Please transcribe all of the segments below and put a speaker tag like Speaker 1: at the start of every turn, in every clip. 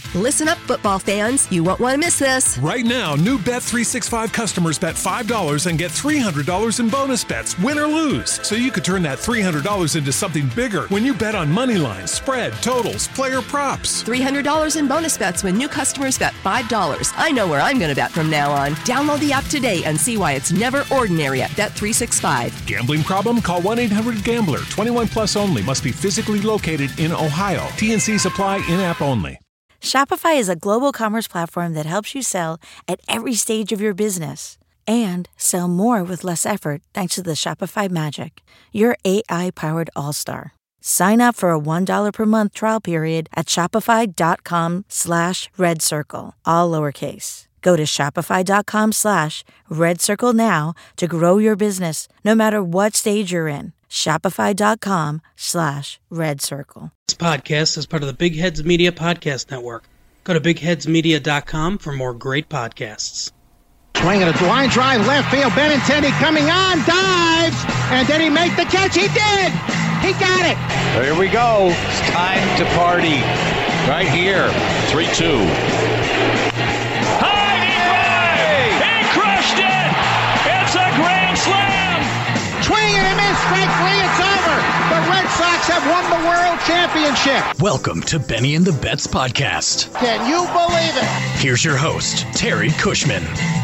Speaker 1: Listen up, football fans. You won't want to miss this.
Speaker 2: Right now, new Bet365 customers bet $5 and get $300 in bonus bets, win or lose. So you could turn that $300 into something bigger when you bet on money lines, spread, totals, player props.
Speaker 1: $300 in bonus bets when new customers bet $5. I know where I'm going to bet from now on. Download the app today and see why it's never ordinary at Bet365.
Speaker 2: Gambling problem? Call 1-800-GAMBLER. 21 plus only. Must be physically located in Ohio. T&Cs apply. In-app only.
Speaker 3: Shopify is a global commerce platform that helps you sell at every stage of your business and sell more with less effort thanks to the Shopify Magic, your AI-powered all-star. Sign up for a $1 per month trial period at shopify.com/redcircle, all lowercase. Go to shopify.com/redcircle now to grow your business, no matter what stage you're in. Shopify.com/redcircle.
Speaker 4: This podcast is part of the Big Heads Media Podcast Network. Go to bigheadsmedia.com for more great podcasts.
Speaker 5: Swinging a line drive left field. Benintendi coming on, dives, and did he make the catch? He did! He got it!
Speaker 6: Here we go. It's time to party. Right here. 3-2.
Speaker 7: High, he drive! He crushed it! It's a grand slam!
Speaker 5: Swing and a miss, strike three, it's over! The Red Sox have won the World Championship!
Speaker 8: Welcome to Benny and the Bets podcast.
Speaker 5: Can you believe it?
Speaker 8: Here's your host, Terry Cushman.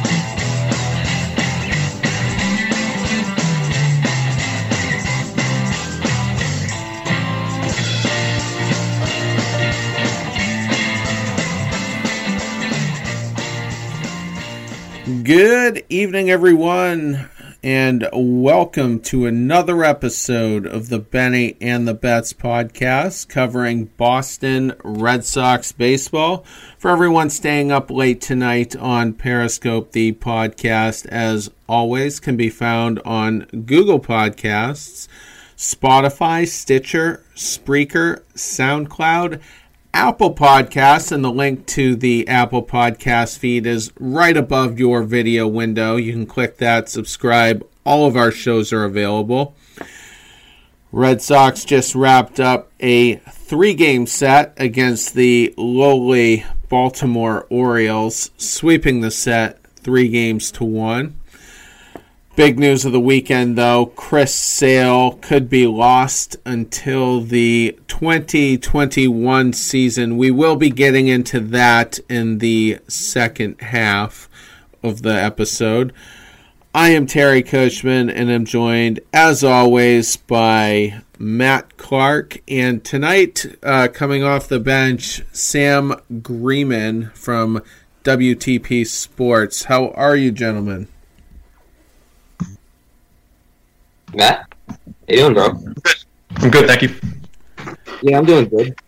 Speaker 9: Good evening, everyone, and welcome to another episode of the Benny and the Bets podcast covering Boston Red Sox baseball. For everyone staying up late tonight on Periscope, the podcast, as always, can be found on Google Podcasts, Spotify, Stitcher, Spreaker, SoundCloud, Apple Podcasts, and the link to the Apple Podcast feed is right above your video window. You can click that, subscribe. All of our shows are available. Red Sox just wrapped up a 3-game set against the lowly Baltimore Orioles, sweeping the set 3-1. Big news of the weekend, though, Chris Sale could be lost until the 2021 season. We will be getting into that in the second half of the episode. I am Terry Cushman, and I'm joined, as always, by Matt Clark. And tonight, coming off the bench, Sam Greeman from WTP Sports. How are you, gentlemen?
Speaker 10: Matt, how you doing, bro?
Speaker 11: I'm good, thank you.
Speaker 10: Yeah, I'm doing good.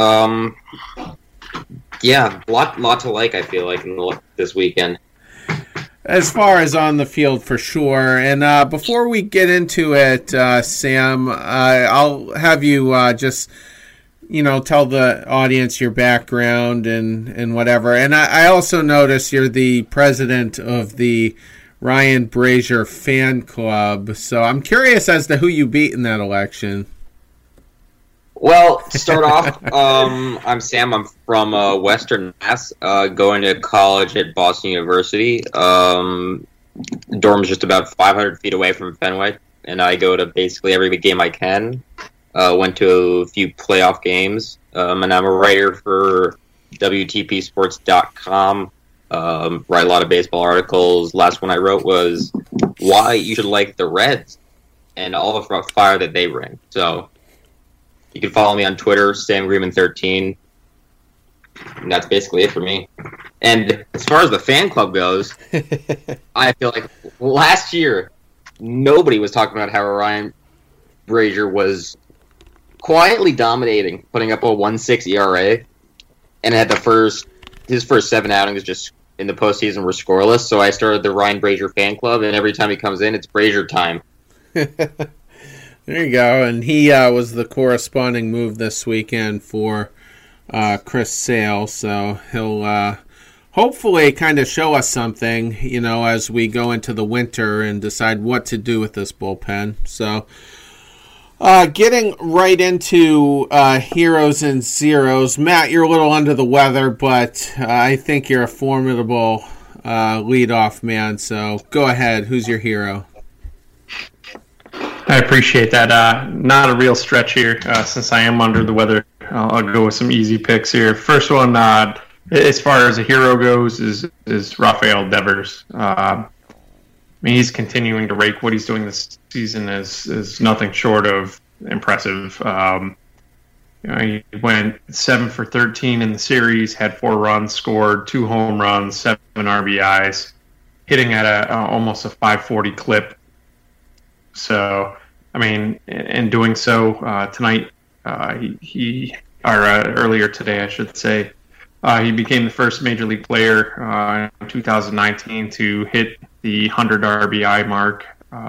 Speaker 10: Yeah, lot to like, I feel like, this weekend.
Speaker 9: As far as on the field, for sure. And before we get into it, Sam, I'll have you just, tell the audience your background and whatever. And I also notice you're the president of the Ryan Brazier fan club, so I'm curious as to who you beat in that election.
Speaker 10: Well, to start off, I'm Sam. I'm from Western Mass, going to college at Boston University. Dorm's just about 500 feet away from Fenway, and I go to basically every game I can. Went to a few playoff games, and I'm a writer for WTPsports.com. Write a lot of baseball articles. Last one I wrote was why you should like the Reds and all the fire that they bring. So you can follow me on Twitter, SamGreeman13. And that's basically it for me. And as far as the fan club goes, I feel like last year nobody was talking about how Ryan Brazier was quietly dominating, putting up a 1.6 ERA, and had his first 7 outings just in the postseason were scoreless. So I started the Ryan Brazier fan club, and every time he comes in, it's Brazier time.
Speaker 9: There you go. And he was the corresponding move this weekend for Chris Sale. So he'll hopefully kind of show us something, as we go into the winter and decide what to do with this bullpen. So Getting right into heroes and zeros. Matt, you're a little under the weather, but I think you're a formidable leadoff man. So go ahead. Who's your hero?
Speaker 11: I appreciate that. Not a real stretch here since I am under the weather. I'll go with some easy picks here. First one, as far as a hero goes, is Rafael Devers. I mean, he's continuing to rake. What he's doing this season is nothing short of impressive. He went 7 for 13 in the series, had 4 runs, scored 2 home runs, 7 RBIs, hitting at almost a 540 clip. So, I mein, in doing so tonight, earlier today, I should say, he became the first major league player in 2019 to hit the 100 RBI mark,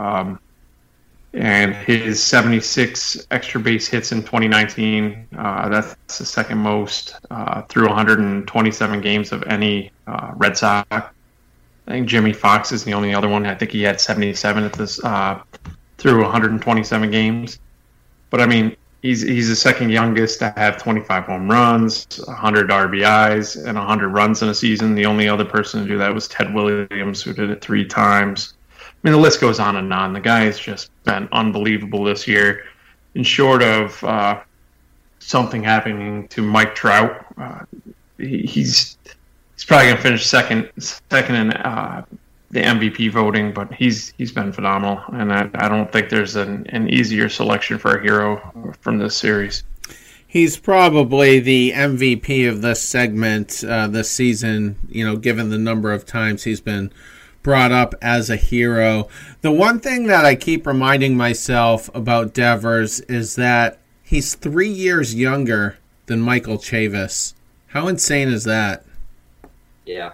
Speaker 11: and his 76 extra base hits in 2019. That's the second most through 127 games of any Red Sox. I think Jimmy Fox is the only other one. I think he had 77 at this through 127 games. But I mean, he's the second youngest to have 25 home runs, 100 RBIs, and 100 runs in a season. The only other person to do that was Ted Williams, who did it 3 times. I mean, the list goes on and on. The guy has just been unbelievable this year. And short of something happening to Mike Trout, he's probably going to finish second in the MVP voting, but he's been phenomenal, and I don't think there's an easier selection for a hero from this series.
Speaker 9: He's probably the MVP of this segment this season, given the number of times he's been brought up as a hero. The one thing that I keep reminding myself about Devers is that he's 3 years younger than Michael Chavis. How insane is that?
Speaker 10: Yeah.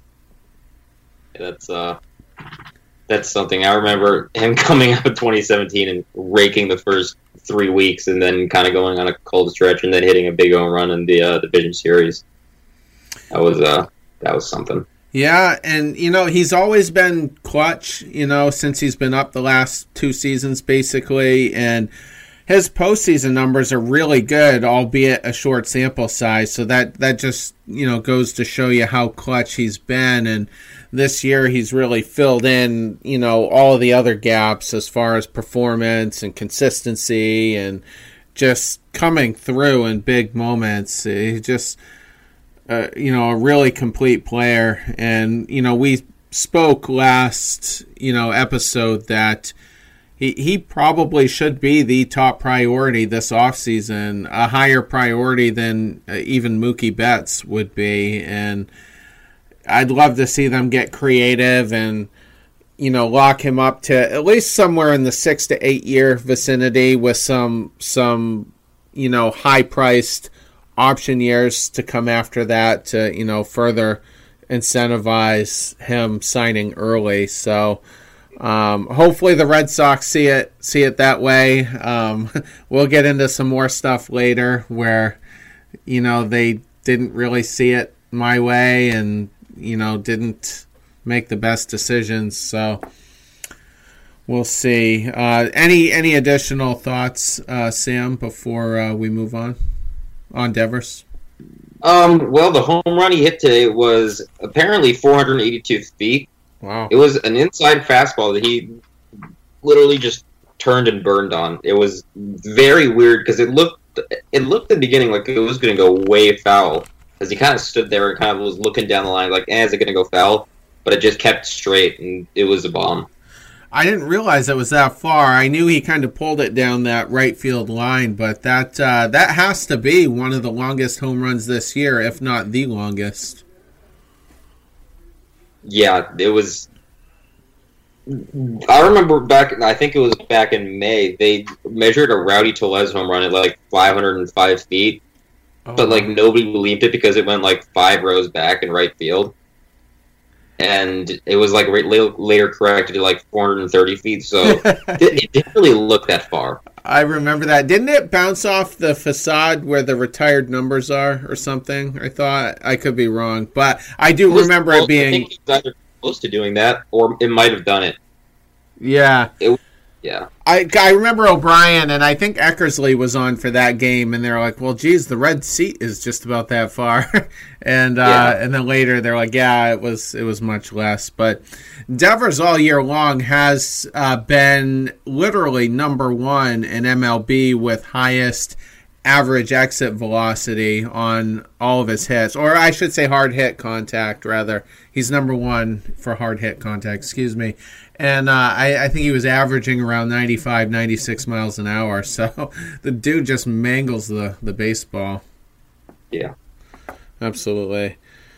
Speaker 10: That's something. I remember him coming out of 2017 and raking the first 3 weeks, and then kind of going on a cold stretch, and then hitting a big home run in the division series. That was something.
Speaker 9: Yeah, and he's always been clutch. Since he's been up the last 2 seasons, basically, and his postseason numbers are really good, albeit a short sample size. So that just goes to show you how clutch he's been. And this year he's really filled in all of the other gaps as far as performance and consistency and just coming through in big moments. He's just a really complete player. And we spoke last episode that He probably should be the top priority this offseason, a higher priority than even Mookie Betts would be. And I'd love to see them get creative and, lock him up to at least somewhere in the 6 to 8 year vicinity with some high-priced option years to come after that to, further incentivize him signing early. So, hopefully the Red Sox see it that way. We'll get into some more stuff later where, they didn't really see it my way and, didn't make the best decisions. So we'll see. Any additional thoughts, Sam, before we move on Devers?
Speaker 10: Well, the home run he hit today was apparently 482 feet.
Speaker 9: Wow.
Speaker 10: It was an inside fastball that he literally just turned and burned on. It was very weird because it looked at the beginning like it was going to go way foul, as he kind of stood there and kind of was looking down the line like, is it going to go foul? But it just kept straight, and it was a bomb.
Speaker 9: I didn't realize it was that far. I knew he kind of pulled it down that right field line, but that has to be one of the longest home runs this year, if not the longest.
Speaker 10: Yeah, it was. I remember I think it was back in May, they measured a Rowdy Tellez home run at like 505 feet, but like nobody believed it because it went like 5 rows back in right field. And it was like later corrected to like 430 feet, so it didn't really look that far.
Speaker 9: I remember that. Didn't it bounce off the facade where the retired numbers are or something? I thought. I could be wrong, but I do remember it being...
Speaker 10: I think he was either close to doing that, or it might have done it.
Speaker 9: Yeah.
Speaker 10: Yeah.
Speaker 9: I remember O'Brien, and I think Eckersley was on for that game, and they're like, well, geez, the red seat is just about that far. And then later they're like, yeah, it was much less. But Devers all year long has been literally number one in MLB with highest average exit velocity on all of his hits, or I should say hard hit contact, rather. He's number one for hard hit contact, excuse me. And I think he was averaging around 95, 96 miles an hour. So the dude just mangles the baseball.
Speaker 10: Yeah.
Speaker 9: Absolutely.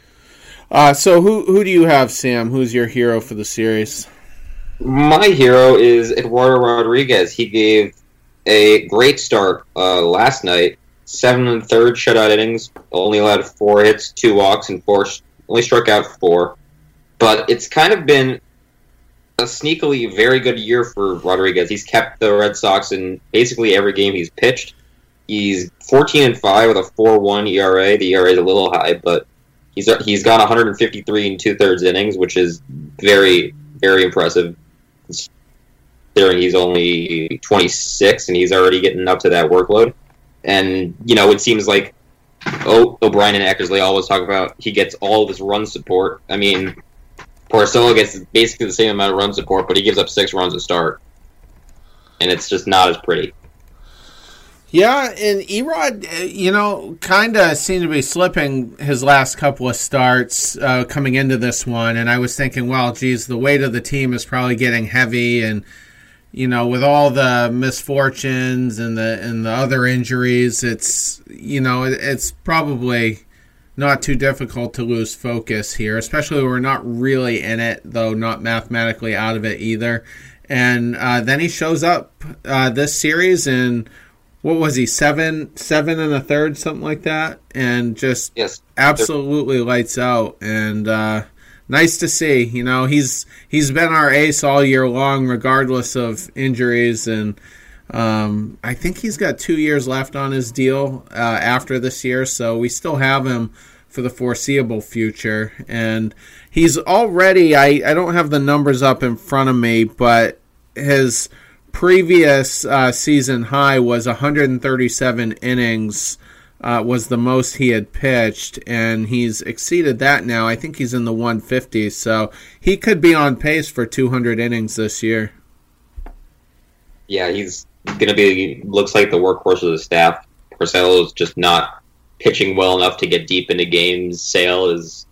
Speaker 9: So who do you have, Sam? Who's your hero for the series?
Speaker 10: My hero is Eduardo Rodriguez. He gave a great start last night. 7 1/3 shutout innings. Only allowed 4 hits, 2 walks, and only struck out 4. But it's kind of been a sneakily very good year for Rodriguez. He's kept the Red Sox in basically every game he's pitched. He's 14-5 with a 4.1 ERA. The ERA is a little high, but he's gone 153 2/3 innings, which is very, very impressive. Considering he's only 26 and he's already getting up to that workload. And it seems like O'Brien and Eckersley always talk about he gets all of this run support. I mean, Porcello gets basically the same amount of run support, but he gives up 6 runs to start. And it's just not as pretty.
Speaker 9: Yeah, and Erod, kind of seemed to be slipping his last couple of starts coming into this one. And I was thinking, well, geez, the weight of the team is probably getting heavy. And, with all the misfortunes and the other injuries, it's probably not too difficult to lose focus here, especially when we're not really in it, though not mathematically out of it either. And then he shows up this series and what was he, 7 1/3, something like that, and just absolutely lights out. And nice to see. He's been our ace all year long, regardless of injuries, and I think he's got 2 years left on his deal after this year, so we still have him for the foreseeable future. And he's already, I don't have the numbers up in front of me, but his previous season high was 137 innings was the most he had pitched, and he's exceeded that now. I think he's in the 150s, so he could be on pace for 200 innings this year.
Speaker 10: Yeah, he's going to be, looks like the workhorse of the staff. Porcello's just not pitching well enough to get deep into games. Sale is,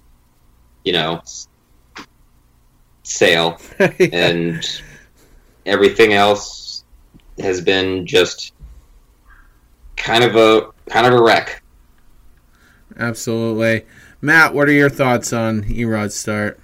Speaker 10: Sale. Yeah. And everything else has been just kind of a wreck.
Speaker 9: Absolutely. Matt, what are your thoughts on Erod's start?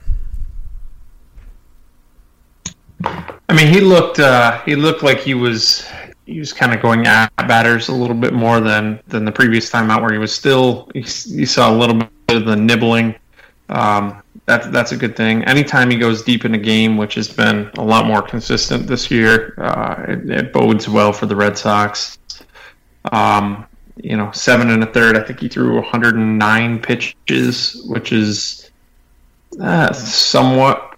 Speaker 11: I mean, he looked like he was kind of going at batters a little bit more than the previous time out, where he was still, you saw a little bit of the nibbling. That's a good thing. Anytime he goes deep in a game, which has been a lot more consistent this year, it bodes well for the Red Sox. 7 1/3. I think he threw 109 pitches, which is somewhat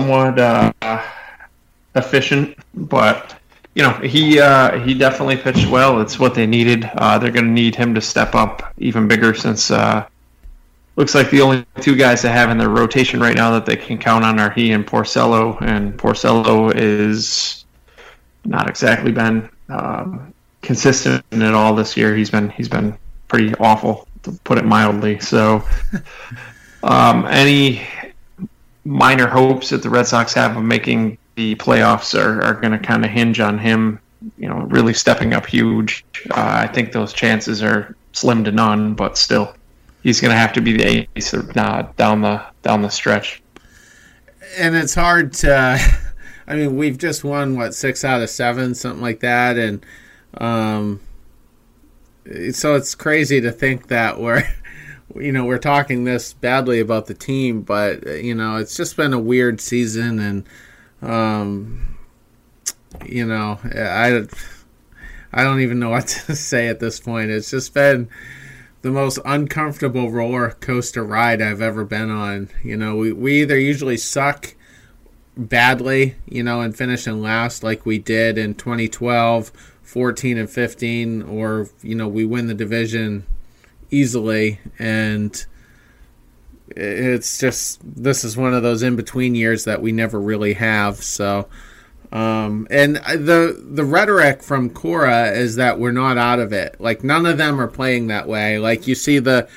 Speaker 11: efficient, but he definitely pitched well. It's what they needed. They're going to need him to step up even bigger, since looks like the only 2 guys they have in their rotation right now that they can count on are he and Porcello, and Porcello is not exactly been consistent at all this year. He's been pretty awful, to put it mildly. So any minor hopes that the Red Sox have of making the playoffs are going to kind of hinge on him, really stepping up huge. I think those chances are slim to none, but still, he's going to have to be the ace down the stretch.
Speaker 9: And it's hard to. I mean, we've just won 6 out of 7, something like that, and so it's crazy to think that we're talking this badly about the team, but it's just been a weird season, and I don't even know what to say at this point. It's just been the most uncomfortable roller coaster ride I've ever been on. We either usually suck badly, and finishing last like we did in 2012, 14 and 15, or, we win the division easily. And it's just, this is one of those in-between years that we never really have. So, and the rhetoric from Cora is that we're not out of it. Like, none of them are playing that way. Like, you see the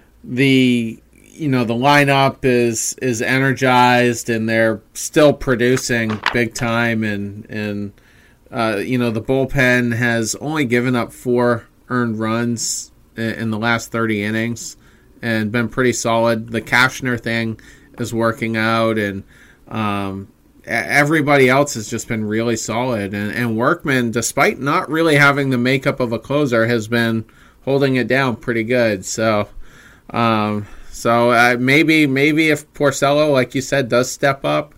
Speaker 9: lineup is energized and they're still producing big time, and the bullpen has only given up 4 earned runs in the last 30 innings and been pretty solid. The Kashner thing is working out, and everybody else has just been really solid. And Workman, despite not really having the makeup of a closer, has been holding it down pretty good. So maybe if Porcello, like you said, does step up,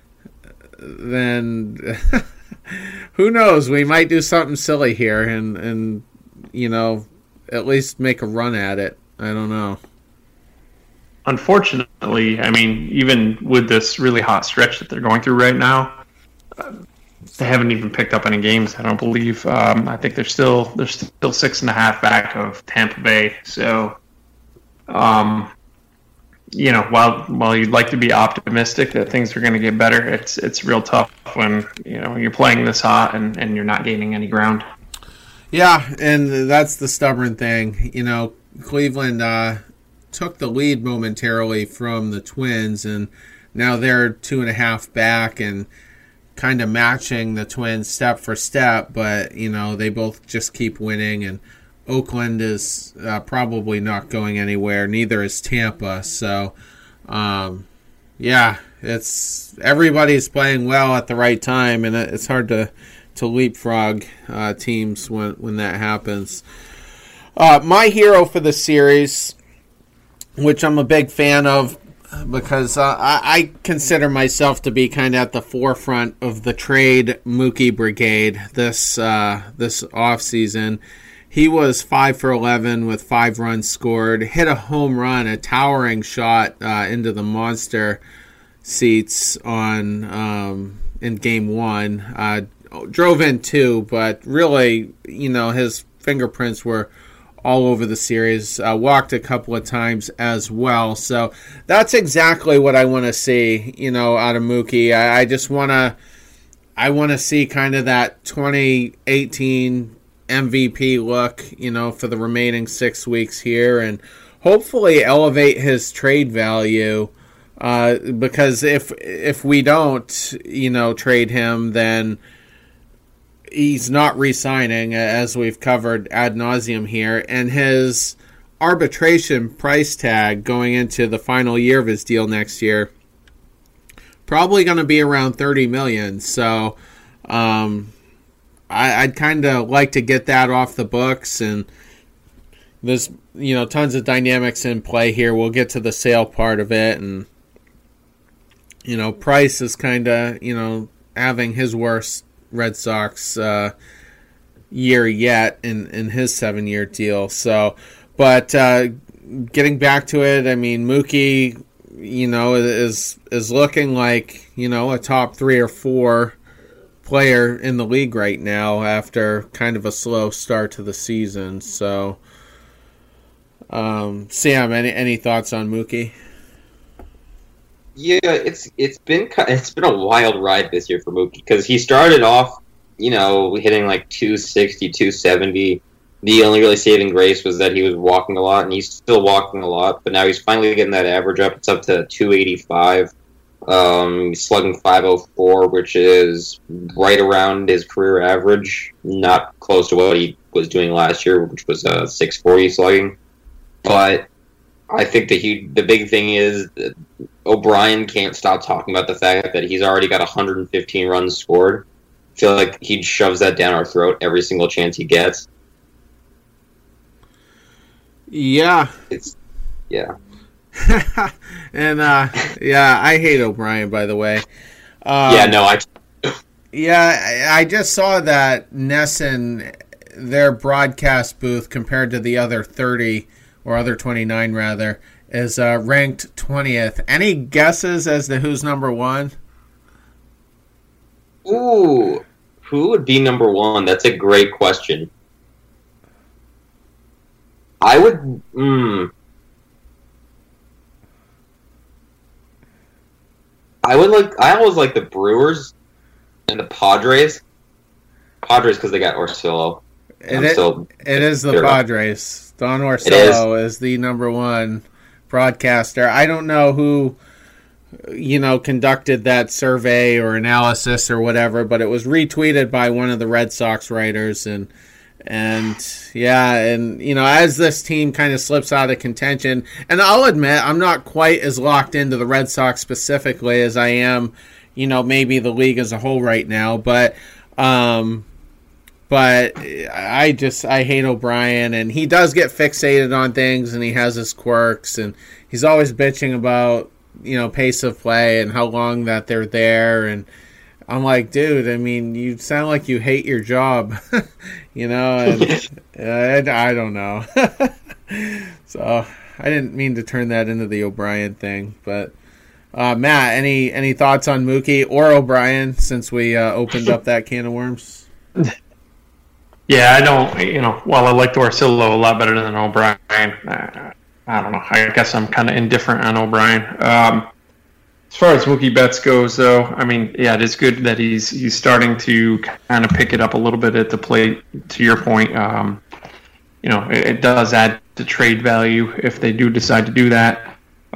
Speaker 9: then who knows? We might do something silly here and at least make a run at it. I don't know.
Speaker 11: Unfortunately, I mean, even with this really hot stretch that they're going through right now, they haven't even picked up any games, I don't believe. I think they're still 6.5 back of Tampa Bay. So, while you'd like to be optimistic that things are going to get better, it's real tough when you're playing this hot and you're not gaining any ground.
Speaker 9: Yeah, and that's the stubborn thing. Cleveland took the lead momentarily from the Twins, and now they're 2.5 back and kind of matching the Twins step for step, but they both just keep winning, and Oakland is probably not going anywhere. Neither is Tampa. So, it's everybody's playing well at the right time, and it's hard to leapfrog teams when that happens. My hero for the series, which I'm a big fan of because I consider myself to be kind of at the forefront of the trade Mookie Brigade this offseason. He was 5 for 11 with 5 runs scored, hit a home run, a towering shot into the monster seats in Game 1. Drove in 2, but really, his fingerprints were all over the series. Walked a couple of times as well. So that's exactly what I want to see, out of Mookie. I just want to see kind of that 2018 MVP look, for the remaining 6 weeks here, and hopefully elevate his trade value. Because if we don't, trade him, then he's not re-signing, as we've covered ad nauseum here, and his arbitration price tag going into the final year of his deal next year probably going to be around $30 million. So I'd kind of like to get that off the books, and there's tons of dynamics in play here. We'll get to the sale part of it, and Price is kind of having his worst Red Sox year yet in his 7-year deal. So, but getting back to it, I mean, Mookie, is looking like a top 3 or 4 player in the league right now after kind of a slow start to the season. So, Sam, any thoughts on Mookie?
Speaker 10: Yeah, it's been a wild ride this year for Mookie, because he started off, hitting like 260, 270. The only really saving grace was that he was walking a lot, and he's still walking a lot, but now he's finally getting that average up. It's up to 285. He's slugging 504, which is right around his career average, not close to what he was doing last year, which was 640 slugging. But I think the big thing is that O'Brien can't stop talking about the fact that he's already got 115 runs scored. I feel like he shoves that down our throat every single chance he gets.
Speaker 9: Yeah. And I hate O'Brien, by the way.
Speaker 10: I
Speaker 9: just saw that Nesson, their broadcast booth compared to the other 30 or other 29 rather, is ranked 20th. Any guesses as to who's number 1?
Speaker 10: Ooh, who would be number one? That's a great question. I would. I always like the Brewers and the Padres. Padres because they got Orsillo.
Speaker 9: It is the Padres. Don Orsillo is the number one broadcaster. I don't know who, conducted that survey or analysis or whatever, but it was retweeted by one of the Red Sox writers, and as this team kind of slips out of contention, and I'll admit I'm not quite as locked into the Red Sox specifically as I am, maybe the league as a whole right now, but I hate O'Brien, and he does get fixated on things, and he has his quirks, and he's always bitching about, pace of play and how long that they're there. And I'm like, dude, I mean, you sound like you hate your job, and I don't know. So I didn't mean to turn that into the O'Brien thing, but Matt, any thoughts on Mookie or O'Brien since we opened up that can of worms?
Speaker 11: Yeah, I don't, while I like Orsillo a lot better than O'Brien, I don't know. I guess I'm kind of indifferent on O'Brien. As far as Mookie Betts goes, though, I mean, yeah, it is good that he's starting to kind of pick it up a little bit at the plate, to your point. It does add to trade value if they do decide to do that.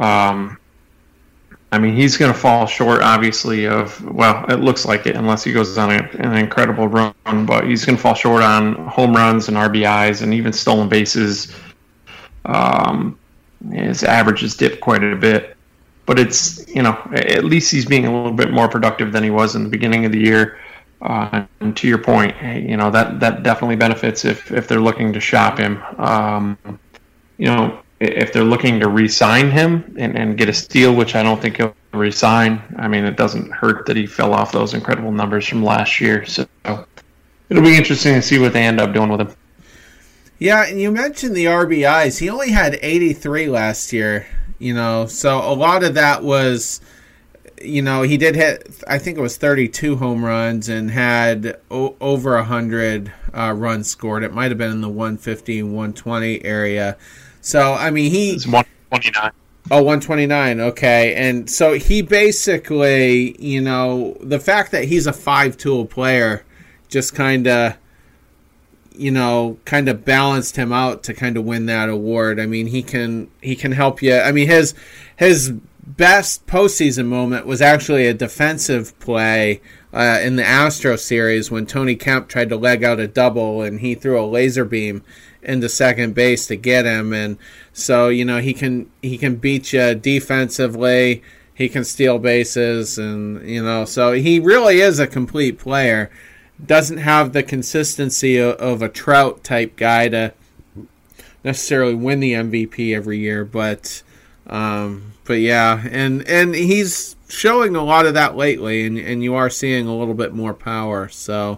Speaker 11: I mean, he's going to fall short, obviously, it looks like it, unless he goes on an incredible run, but he's going to fall short on home runs and RBIs and even stolen bases. His average has dipped quite a bit, but it's, at least he's being a little bit more productive than he was in the beginning of the year. And to your point, that definitely benefits if they're looking to shop him. If they're looking to re-sign him and get a steal, which I don't think he'll re-sign, I mean, it doesn't hurt that he fell off those incredible numbers from last year. So it'll be interesting to see what they end up doing with him.
Speaker 9: Yeah, and you mentioned the RBIs. He only had 83 last year, so a lot of that was, he did hit, I think it was 32 home runs and had over 100 runs scored. It might have been in the 150, 120 area. So, I mean,
Speaker 11: It's 129.
Speaker 9: Oh, 129, okay. And so he basically, the fact that he's a 5-tool player just kind of balanced him out to kind of win that award. I mean, he can help you. I mean, his best postseason moment was actually a defensive play in the Astros series when Tony Kemp tried to leg out a double and he threw a laser beam into second base to get him. And so, he can beat you defensively. He can steal bases, and so he really is a complete player. Doesn't have the consistency of a Trout type guy to necessarily win the MVP every year, but yeah, and he's showing a lot of that lately, and you are seeing a little bit more power. So,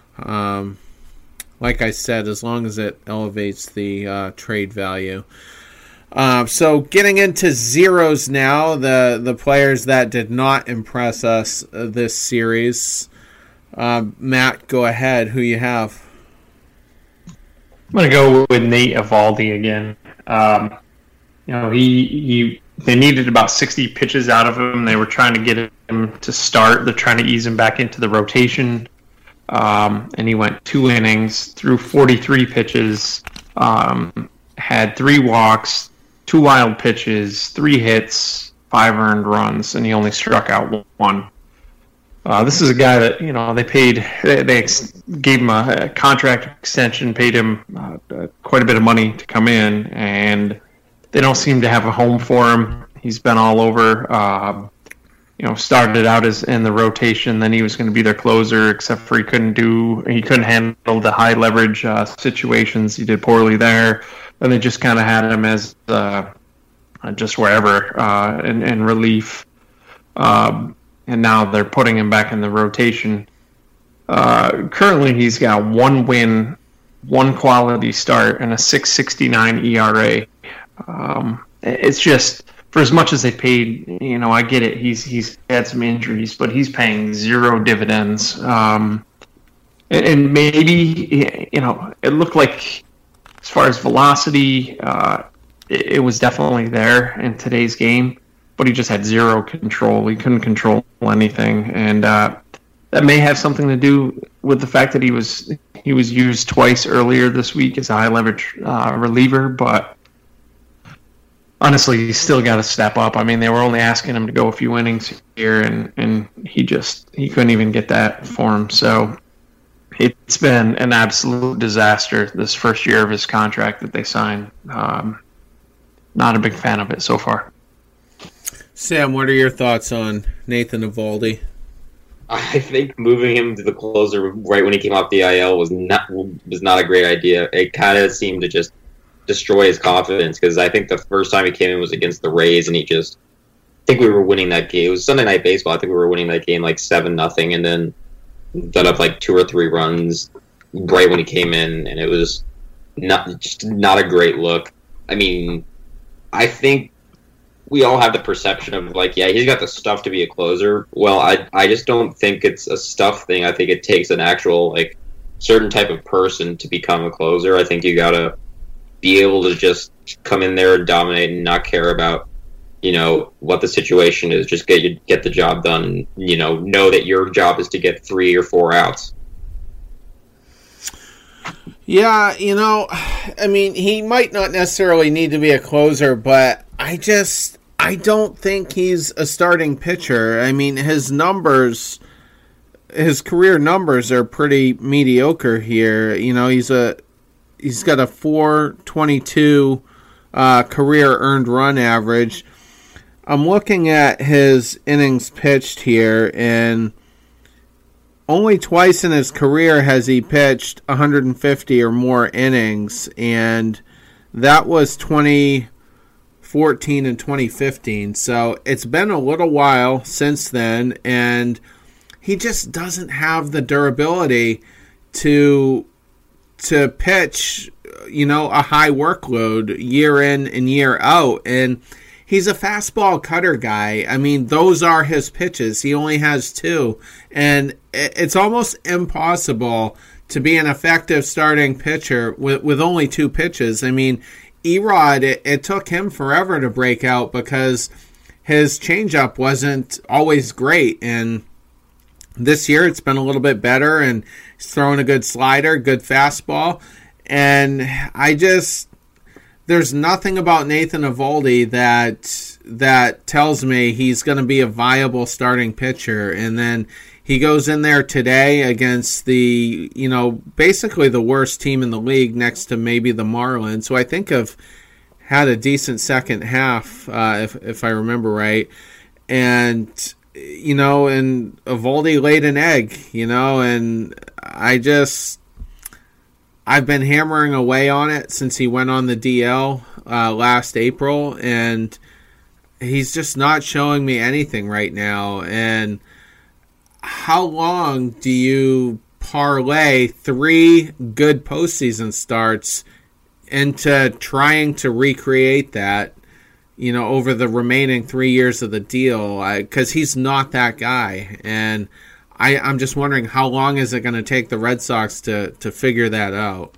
Speaker 9: like I said, as long as it elevates the trade value. So getting into zeros now, the players that did not impress us this series. Matt, go ahead. Who you have?
Speaker 11: I'm going to go with Nate Eovaldi again. They needed about 60 pitches out of him. They were trying to get him to start. They're trying to ease him back into the rotation. And he went 2 innings, threw 43 pitches, had 3 walks, 2 wild pitches, 3 hits, 5 earned runs, and he only struck out 1. This is a guy that, they gave him a contract extension, paid him quite a bit of money to come in, and they don't seem to have a home for him. He's been all over. Started out as in the rotation, then he was going to be their closer, except for he couldn't handle the high leverage situations. He did poorly there. And they just kind of had him as just wherever in relief. And now they're putting him back in the rotation. Currently, he's got 1 win, 1 quality start, and a 6.69 ERA. It's just for as much as they paid, I get it. He's had some injuries, but he's paying zero dividends. And maybe, it looked like as far as velocity, it was definitely there in today's game, but he just had zero control. He couldn't control anything, and that may have something to do with the fact that he was used twice earlier this week as a high leverage reliever. But honestly, he's still got to step up. I mean, they were only asking him to go a few innings here, and he couldn't even get that for him. So it's been an absolute disaster this first year of his contract that they signed. Not a big fan of it so far.
Speaker 9: Sam, what are your thoughts on Nathan Eovaldi?
Speaker 10: I think moving him to the closer right when he came off the IL was not a great idea. It kind of seemed to just destroy his confidence, because I think the first time he came in was against the Rays, and I think we were winning that game. It was Sunday Night Baseball. I think we were winning that game like 7-0, and then done up like 2 or 3 runs right when he came in, and it was not a great look. I mean, I think we all have the perception of like, yeah, he's got the stuff to be a closer. Well, I just don't think it's a stuff thing. I think it takes an actual like certain type of person to become a closer. I think you gotta be able to just come in there and dominate and not care about, what the situation is. Just get the job done, and know that your job is to get 3 or 4 outs.
Speaker 9: Yeah, I mean, he might not necessarily need to be a closer, but I don't think he's a starting pitcher. I mean, his career numbers are pretty mediocre here. He's got a 4.22 career earned run average. I'm looking at his innings pitched here, and only twice in his career has he pitched 150 or more innings, and that was 2014 and 2015. So it's been a little while since then, and he just doesn't have the durability to pitch, a high workload year in and year out. And he's a fastball cutter guy. I mean, those are his pitches. He only has 2. And it's almost impossible to be an effective starting pitcher with only 2 pitches. I mean, Erod, it took him forever to break out because his changeup wasn't always great. And this year it's been a little bit better, and he's throwing a good slider, good fastball. And there's nothing about Nathan Eovaldi that tells me he's going to be a viable starting pitcher. And then he goes in there today against the, basically the worst team in the league next to maybe the Marlins, who I think have had a decent second half, if I remember right. And, and Eovaldi laid an egg, and I've been hammering away on it since he went on the DL last April, and he's just not showing me anything right now. And how long do you parlay 3 good postseason starts into trying to recreate that, over the remaining 3 years of the deal? Because he's not that guy, and I'm just wondering how long is it going to take the Red Sox to figure that out?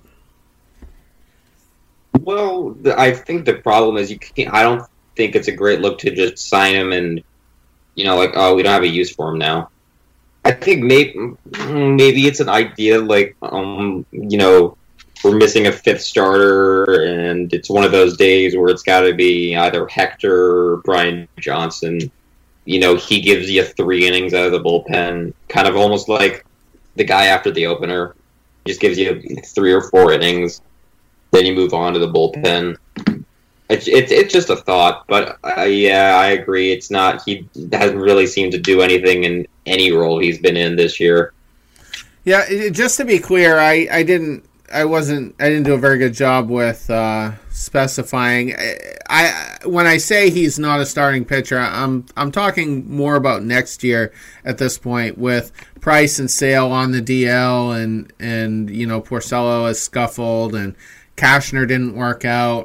Speaker 10: Well, I think the problem is I don't think it's a great look to just sign him and, like, oh, we don't have a use for him now. I think maybe it's an idea like, we're missing a 5th starter, and it's one of those days where it's got to be either Hector or Brian Johnson. He gives you 3 innings out of the bullpen, kind of almost like the guy after the opener. He just gives you 3 or 4 innings, then you move on to the bullpen. It's just a thought, but yeah, I agree. It's not. He hasn't really seemed to do anything in any role he's been in this year.
Speaker 9: Yeah, just to be clear, I didn't do a very good job with specifying. When I say he's not a starting pitcher, I'm talking more about next year at this point, with Price and Sale on the DL, and Porcello has scuffled, and Cashner didn't work out.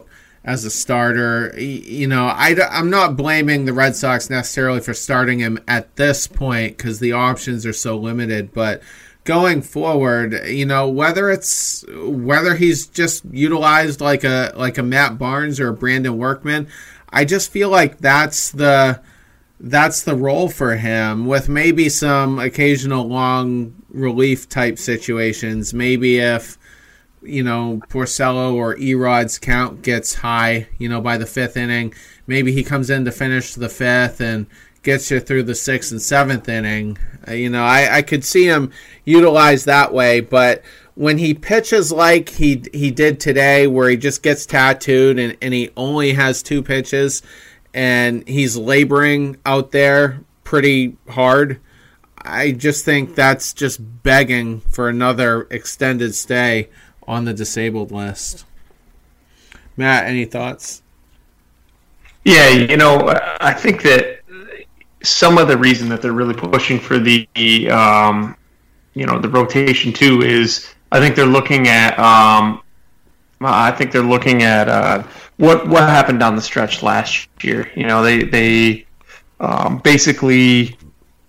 Speaker 9: as a starter. I'm not blaming the Red Sox necessarily for starting him at this point because the options are so limited, but going forward, whether he's just utilized like a Matt Barnes or a Brandon Workman, I just feel like that's the role for him, with maybe some occasional long relief type situations. Maybe if Porcello or Erod's count gets high, by the 5th inning, maybe he comes in to finish the 5th and gets you through the 6th and 7th inning. I could see him utilized that way, but when he pitches like he did today, where he just gets tattooed and he only has 2 pitches and he's laboring out there pretty hard, I just think that's just begging for another extended stay on the disabled list. Matt, any thoughts?
Speaker 11: Yeah, I think that some of the reason that they're really pushing for the rotation too is I think they're looking at what happened down the stretch last year. They basically.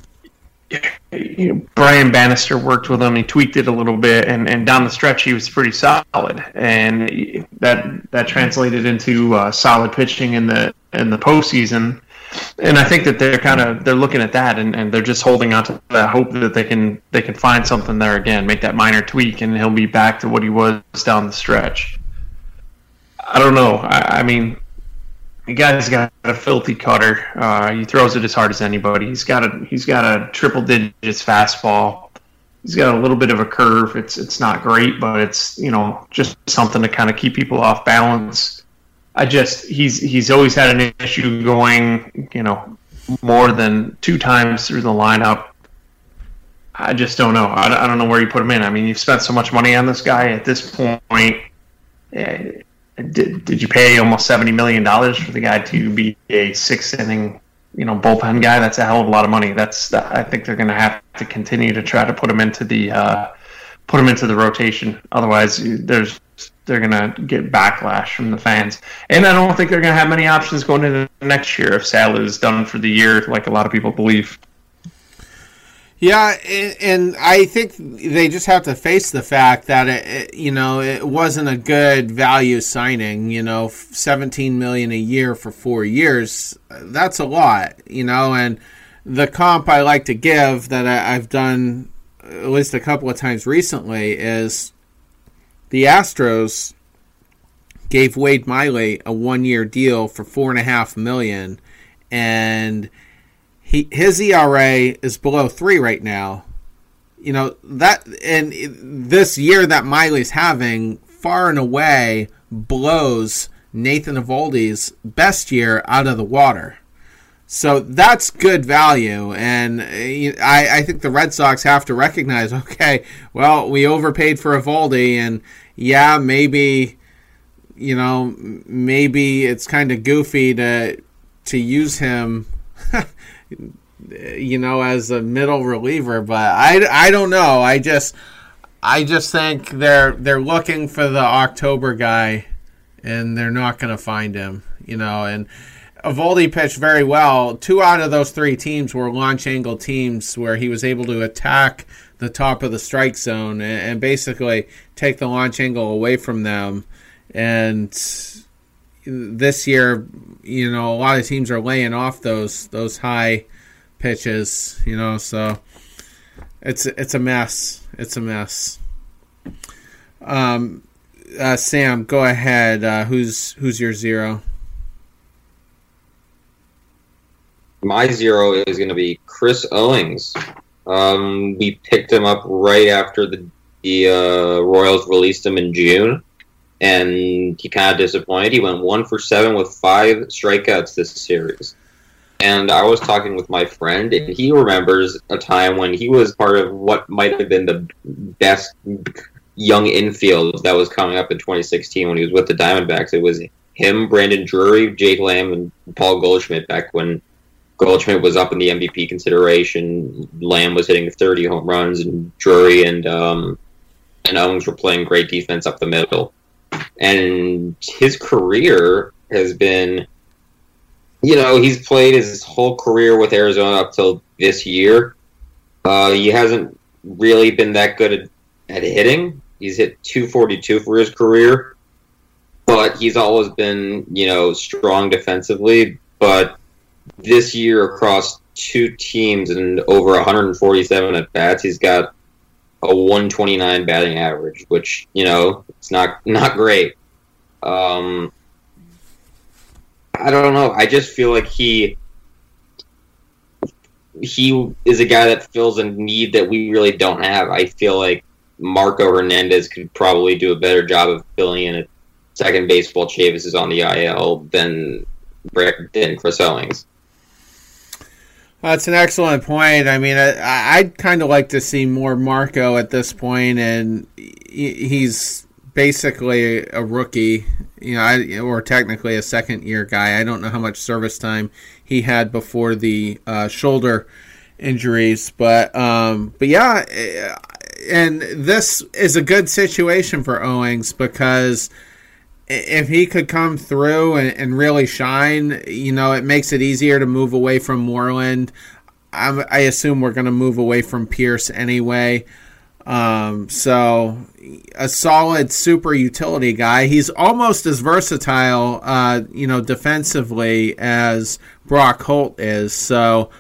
Speaker 11: Brian Bannister worked with him. He tweaked it a little bit, and down the stretch he was pretty solid, and that translated into solid pitching in the postseason. And I think that they're looking at that, and they're just holding on to that hope that they can find something there again, make that minor tweak, and he'll be back to what he was down the stretch. I don't know. I mean, the guy's got a filthy cutter. He throws it as hard as anybody. He's got a triple digits fastball. He's got a little bit of a curve. It's not great, but it's just something to kind of keep people off balance. He's always had an issue going more than 2 times through the lineup. I just don't know. I don't know where you put him in. I mean, you've spent so much money on this guy at this point. Did you pay almost $70 million for the guy to be a 6th inning, bullpen guy? That's a hell of a lot of money. I think they're going to have to continue to try to put him into the rotation. Otherwise, they're going to get backlash from the fans. And I don't think they're going to have many options going into next year if Sal is done for the year, like a lot of people believe.
Speaker 9: Yeah, and I think they just have to face the fact that it wasn't a good value signing. $17 million a year for 4 years, that's a lot. And the comp I like to give that I've done at least a couple of times recently is the Astros gave Wade Miley a 1-year deal for $4.5 million, and his ERA is below 3 right now. That, and this year that Miley's having far and away blows Nathan Eovaldi's best year out of the water. So that's good value, and I think the Red Sox have to recognize, okay, well, we overpaid for Eovaldi, and yeah, maybe it's kind of goofy to use him as a middle reliever, but I don't know. I just think they're looking for the October guy, and they're not going to find him. And Eovaldi pitched very well. 2 out of those 3 teams were launch angle teams where he was able to attack the top of the strike zone and basically take the launch angle away from them. And this year, a lot of teams are laying off those high pitches, so it's a mess. It's a mess. Sam, go ahead. Who's your 0?
Speaker 10: My 0 is going to be Chris Owings. We picked him up right after the Royals released him in June, and he kind of disappointed. He went 1 for 7 with 5 strikeouts this series. And I was talking with my friend, and he remembers a time when he was part of what might have been the best young infield that was coming up in 2016 when he was with the Diamondbacks. It was him, Brandon Drury, Jake Lamb, and Paul Goldschmidt back when Goldschmidt was up in the MVP consideration. Lamb was hitting 30 home runs, and Drury and Owings were playing great defense up the middle. And his career has been, he's played his whole career with Arizona up till this year. He hasn't really been that good at hitting. He's hit .242 for his career, but he's always been, strong defensively. But this year, across 2 teams and over 147 at bats, he's got a 129 batting average, which it's not great. I don't know. I just feel like he is a guy that fills a need that we really don't have. I feel like Marco Hernandez could probably do a better job of filling in at second base while Chavis is on the IL than Chris Owings.
Speaker 9: That's an excellent point. I mean, I'd kind of like to see more Marco at this point, and he's basically a rookie, or technically a second-year guy. I don't know how much service time he had before the shoulder injuries, but yeah, and this is a good situation for Owings because if he could come through and really shine, it makes it easier to move away from Moreland. I assume we're going to move away from Pierce anyway. So a solid super utility guy. He's almost as versatile, defensively as Brock Holt is. So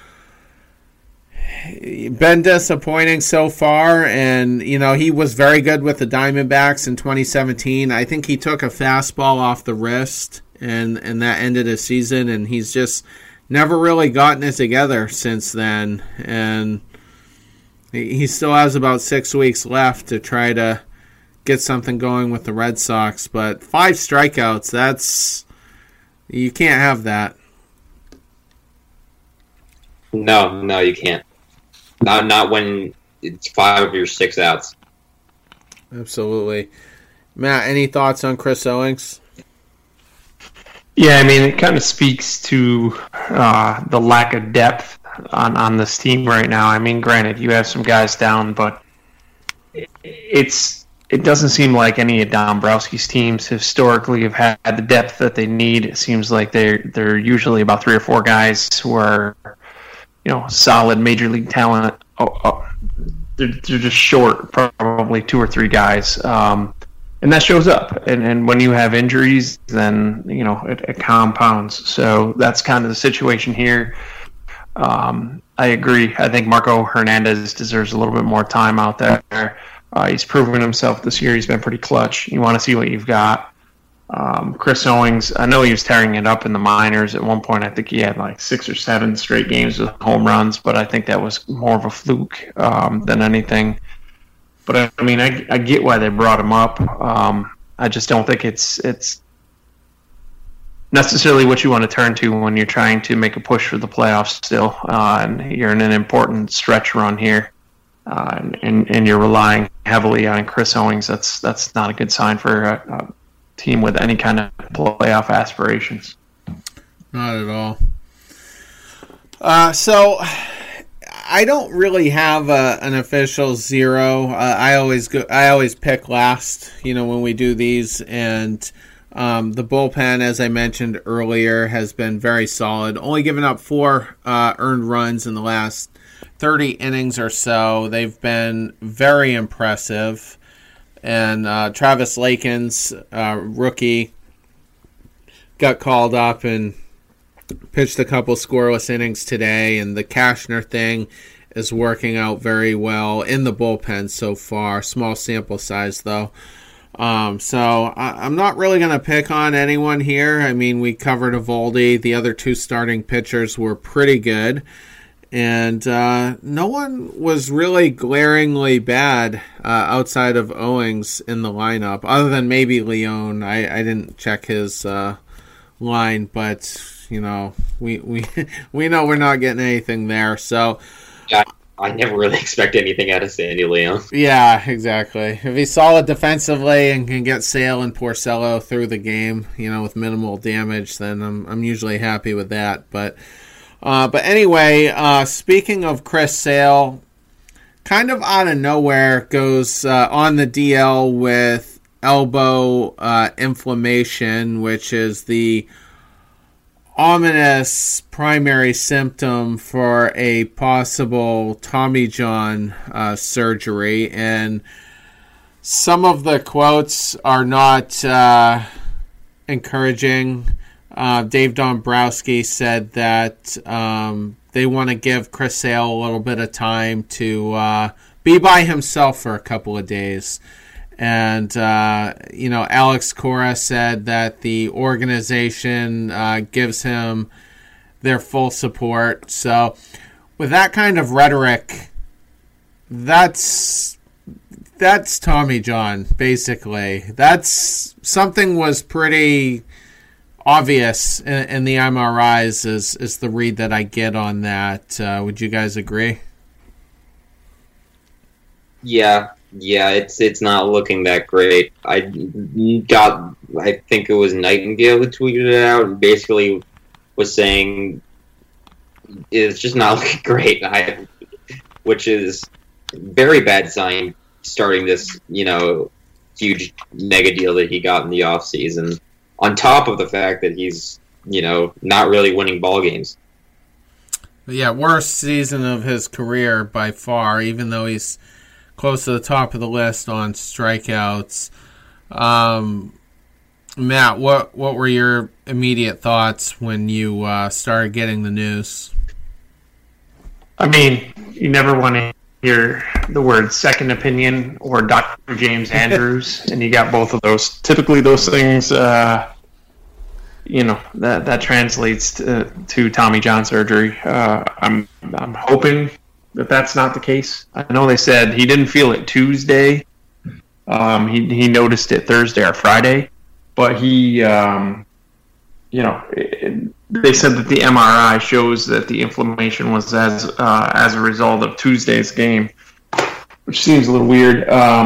Speaker 9: been disappointing so far, and he was very good with the Diamondbacks in 2017. I think he took a fastball off the wrist, and that ended his season, and he's just never really gotten it together since then. And he still has about 6 weeks left to try to get something going with the Red Sox, but 5 strikeouts, you can't have that.
Speaker 10: No, you can't. Not when it's 5 of your 6 outs.
Speaker 9: Absolutely. Matt, any thoughts on Chris Owings?
Speaker 11: Yeah, I mean, it kind of speaks to the lack of depth on this team right now. I mean, granted, you have some guys down, but it doesn't seem like any of Dombrowski's teams historically have had the depth that they need. It seems like they're usually about 3 or 4 guys who are solid major league talent. They're just short, probably 2 or 3 guys, and that shows up. And when you have injuries, then it compounds. So that's kind of the situation here. I agree. I think Marco Hernandez deserves a little bit more time out there. He's proven himself this year. He's been pretty clutch. You want to see what you've got. Chris Owings, I know he was tearing it up in the minors at one point. I think he had like 6 or 7 straight games with home runs, but I think that was more of a fluke than anything. But I mean, I get why they brought him up. I just don't think it's necessarily what you want to turn to when you're trying to make a push for the playoffs still, and you're in an important stretch run here, and you're relying heavily on Chris Owings. That's not a good sign for a team with any kind of playoff aspirations.
Speaker 9: Not at all. So I don't really have an official 0. I always pick last, when we do these, and the bullpen, as I mentioned earlier, has been very solid. Only given up 4 earned runs in the last 30 innings or so. They've been very impressive. And Travis Lakins, rookie, got called up and pitched a couple scoreless innings today. And the Cashner thing is working out very well in the bullpen so far. Small sample size, though. So I'm not really going to pick on anyone here. I mean, we covered Eovaldi. The other 2 starting pitchers were pretty good. And no one was really glaringly bad outside of Owings in the lineup, other than maybe Leone. I didn't check his line, but we know we're not getting anything there. So
Speaker 10: yeah, I never really expect anything out of Sandy Leone.
Speaker 9: Yeah, exactly. If he's solid defensively and can get Sale and Porcello through the game, with minimal damage, then I'm usually happy with that. But anyway, speaking of Chris Sale, kind of out of nowhere goes on the DL with elbow inflammation, which is the ominous primary symptom for a possible Tommy John surgery. And some of the quotes are not encouraging. Dave Dombrowski said that they want to give Chris Sale a little bit of time to be by himself for a couple of days. And, Alex Cora said that the organization gives him their full support. So with that kind of rhetoric, that's Tommy John, basically. That's something was pretty obvious in the MRIs is the read that I get on that. Would you guys agree?
Speaker 10: Yeah, it's not looking that great. I think it was Nightingale who tweeted it out and basically was saying it's just not looking great, which is a very bad sign starting this, huge mega deal that he got in the offseason, on top of the fact that he's, not really winning ball games.
Speaker 9: Yeah, worst season of his career by far, even though he's close to the top of the list on strikeouts. Matt, what were your immediate thoughts when you started getting the news?
Speaker 11: I mean, you never want to hear the word second opinion or Dr. James Andrews, and you got both of those. Typically, those things, that translates to Tommy John surgery. I'm hoping that that's not the case. I know they said he didn't feel it Tuesday. He noticed it Thursday or Friday, but he, they said that the MRI shows that the inflammation was as a result of Tuesday's game, which seems a little weird.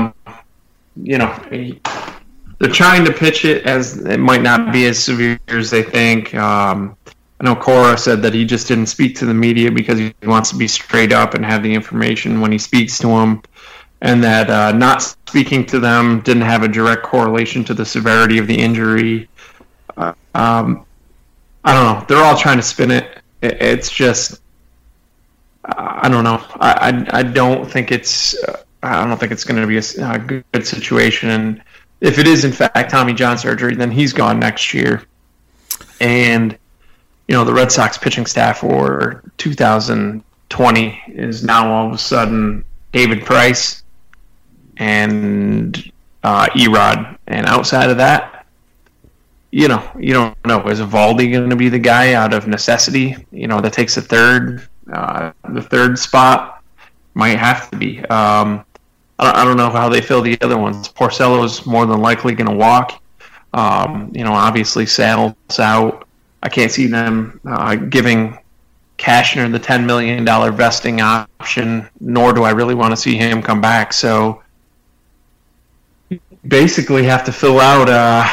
Speaker 11: They're trying to pitch it as it might not be as severe as they think. I know Cora said that he just didn't speak to the media because he wants to be straight up and have the information when he speaks to them, and that not speaking to them didn't have a direct correlation to the severity of the injury. I don't know. They're all trying to spin it. It's just, I don't know. I don't think it's going to be a good situation. And if it is in fact Tommy John surgery, then he's gone next year. And the Red Sox pitching staff for 2020 is now all of a sudden David Price and Erod. And outside of that, you don't know. Is Eovaldi going to be the guy out of necessity? That takes the third spot. Might have to be. I don't know how they fill the other ones. Porcello's more than likely going to walk. Obviously Saddle's out. I can't see them giving Cashner the $10 million vesting option, nor do I really want to see him come back. So basically have to fill out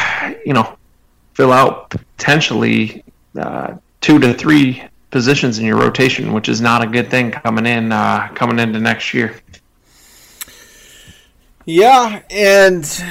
Speaker 11: potentially 2 to 3 positions in your rotation, which is not a good thing coming into next year.
Speaker 9: Yeah, and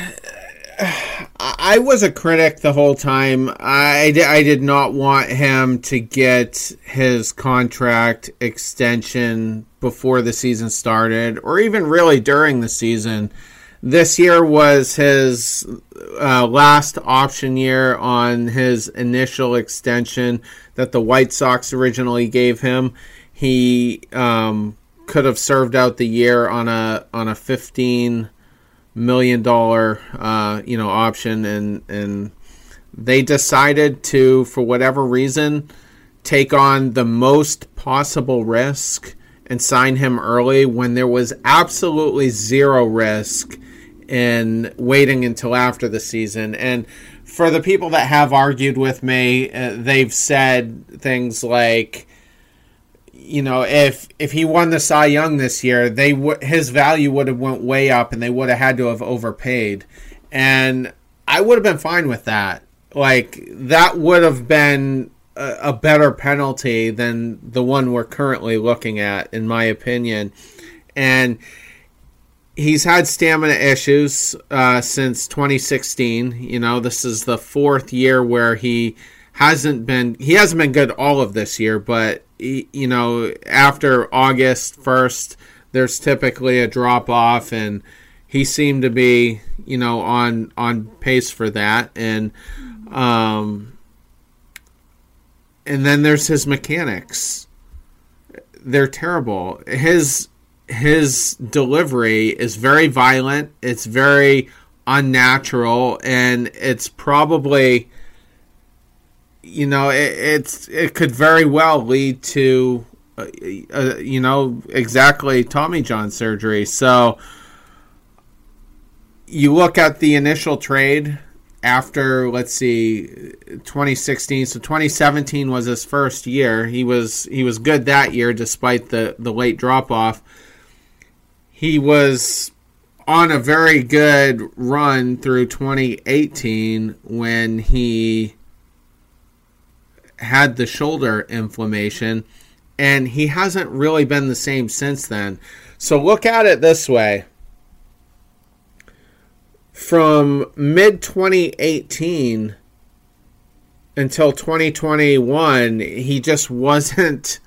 Speaker 9: I was a critic the whole time. I did not want him to get his contract extension before the season started, or even really during the season. This year was his last option year on his initial extension that the White Sox originally gave him. He could have served out the year on a $15 million option, and they decided to, for whatever reason, take on the most possible risk and sign him early when there was absolutely zero risk in waiting until after the season. And for the people that have argued with me, they've said things like, if he won the Cy Young this year, his value would have went way up, and they would have had to have overpaid. And I would have been fine with that. Like, that would have been a better penalty than the one we're currently looking at, in my opinion. And he's had stamina issues since 2016. This is the fourth year where he hasn't been good all of this year, but after August 1st, there's typically a drop off, and he seemed to be, on pace for that. And then there's his mechanics. They're terrible. His delivery is very violent. It's very unnatural, and it's probably, it could very well lead to, exactly Tommy John surgery. So you look at the initial trade after, 2016. So 2017 was his first year. He was good that year despite the late drop off. He was on a very good run through 2018 when he had the shoulder inflammation, and he hasn't really been the same since then. So look at it this way. From mid-2018 until 2021, he just wasn't...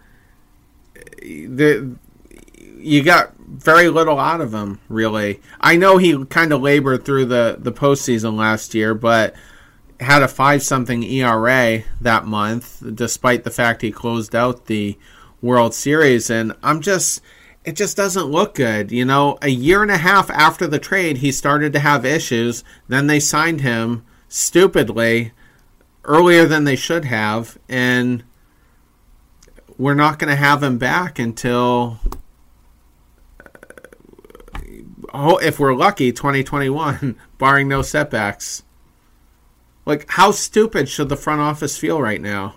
Speaker 9: You got very little out of him, really. I know he kind of labored through the postseason last year, but had a 5-something ERA that month, despite the fact he closed out the World Series. And it just doesn't look good. A year and a half after the trade, he started to have issues. Then they signed him stupidly earlier than they should have, and we're not going to have him back until, if we're lucky, 2021, barring no setbacks. How stupid should the front office feel right now?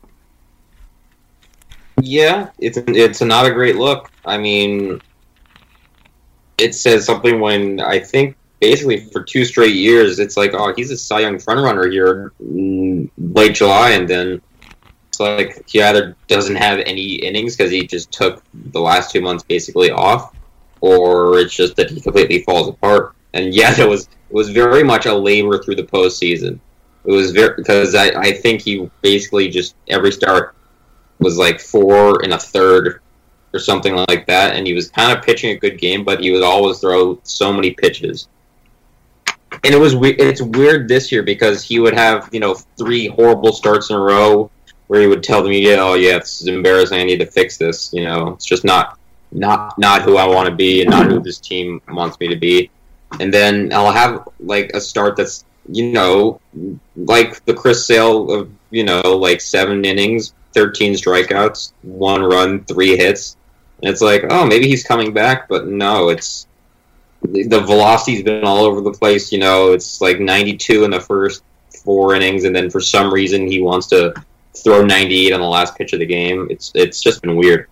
Speaker 10: Yeah, it's not a great look. I mean, it says something when I think basically for 2 straight years, it's like, oh, he's a Cy Young frontrunner here in late July, and then it's like he either doesn't have any innings because he just took the last 2 months basically off, or it's just that he completely falls apart. And yeah, it was very much a labor through the postseason. It was because I think he basically just every start was 4 1/3 or something like that, and he was kind of pitching a good game, but he would always throw so many pitches. And it's weird this year because he would have 3 horrible starts in a row where he would tell the media, "Oh yeah, this is embarrassing. I need to fix this. It's just not who I want to be, and not who this team wants me to be." And then I'll have a start that's like the Chris Sale of 7 innings, 13 strikeouts, 1 run, 3 hits. And it's like, oh, maybe he's coming back, but no, it's the velocity's been all over the place. It's 92 in the first 4 innings, and then for some reason he wants to throw 98 on the last pitch of the game. It's just been weird.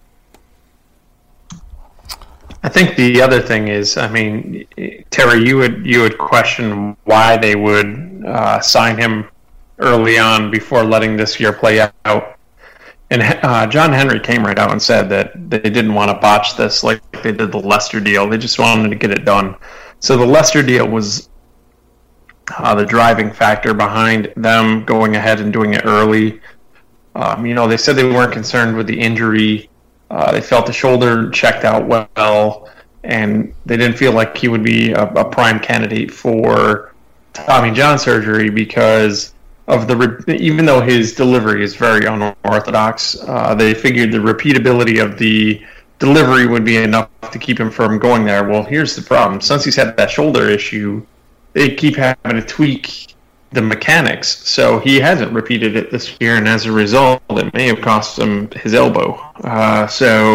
Speaker 11: I think the other thing is, I mean, Terry, you would question why they would sign him early on before letting this year play out. And John Henry came right out and said that they didn't want to botch this like they did the Lester deal. They just wanted to get it done. So the Lester deal was the driving factor behind them going ahead and doing it early. They said they weren't concerned with the injury. They felt the shoulder checked out well, and they didn't feel like he would be a prime candidate for Tommy John surgery because of even though his delivery is very unorthodox, they figured the repeatability of the delivery would be enough to keep him from going there. Well, here's the problem. Since he's had that shoulder issue, they keep having to tweak the mechanics, so he hasn't repeated it this year, and as a result, it may have cost him his elbow. I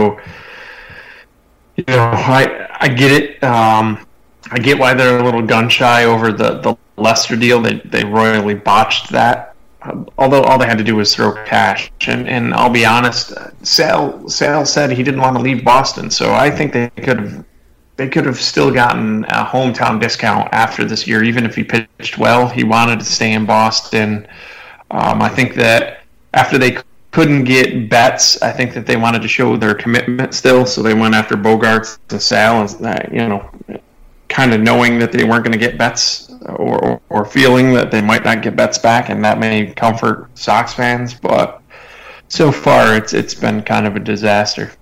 Speaker 11: get it. I get why they're a little gun shy over the Lester deal. They royally botched that. Although all they had to do was throw cash, and I'll be honest, Sal said he didn't want to leave Boston, so I think they could have still gotten a hometown discount after this year, even if he pitched well. He wanted to stay in Boston. I think that after they couldn't get Betts, I think that they wanted to show their commitment still, so they went after Bogaerts and Sal. kind of knowing that they weren't going to get Betts or feeling that they might not get Betts back, and that may comfort Sox fans. But so far, it's been kind of a disaster.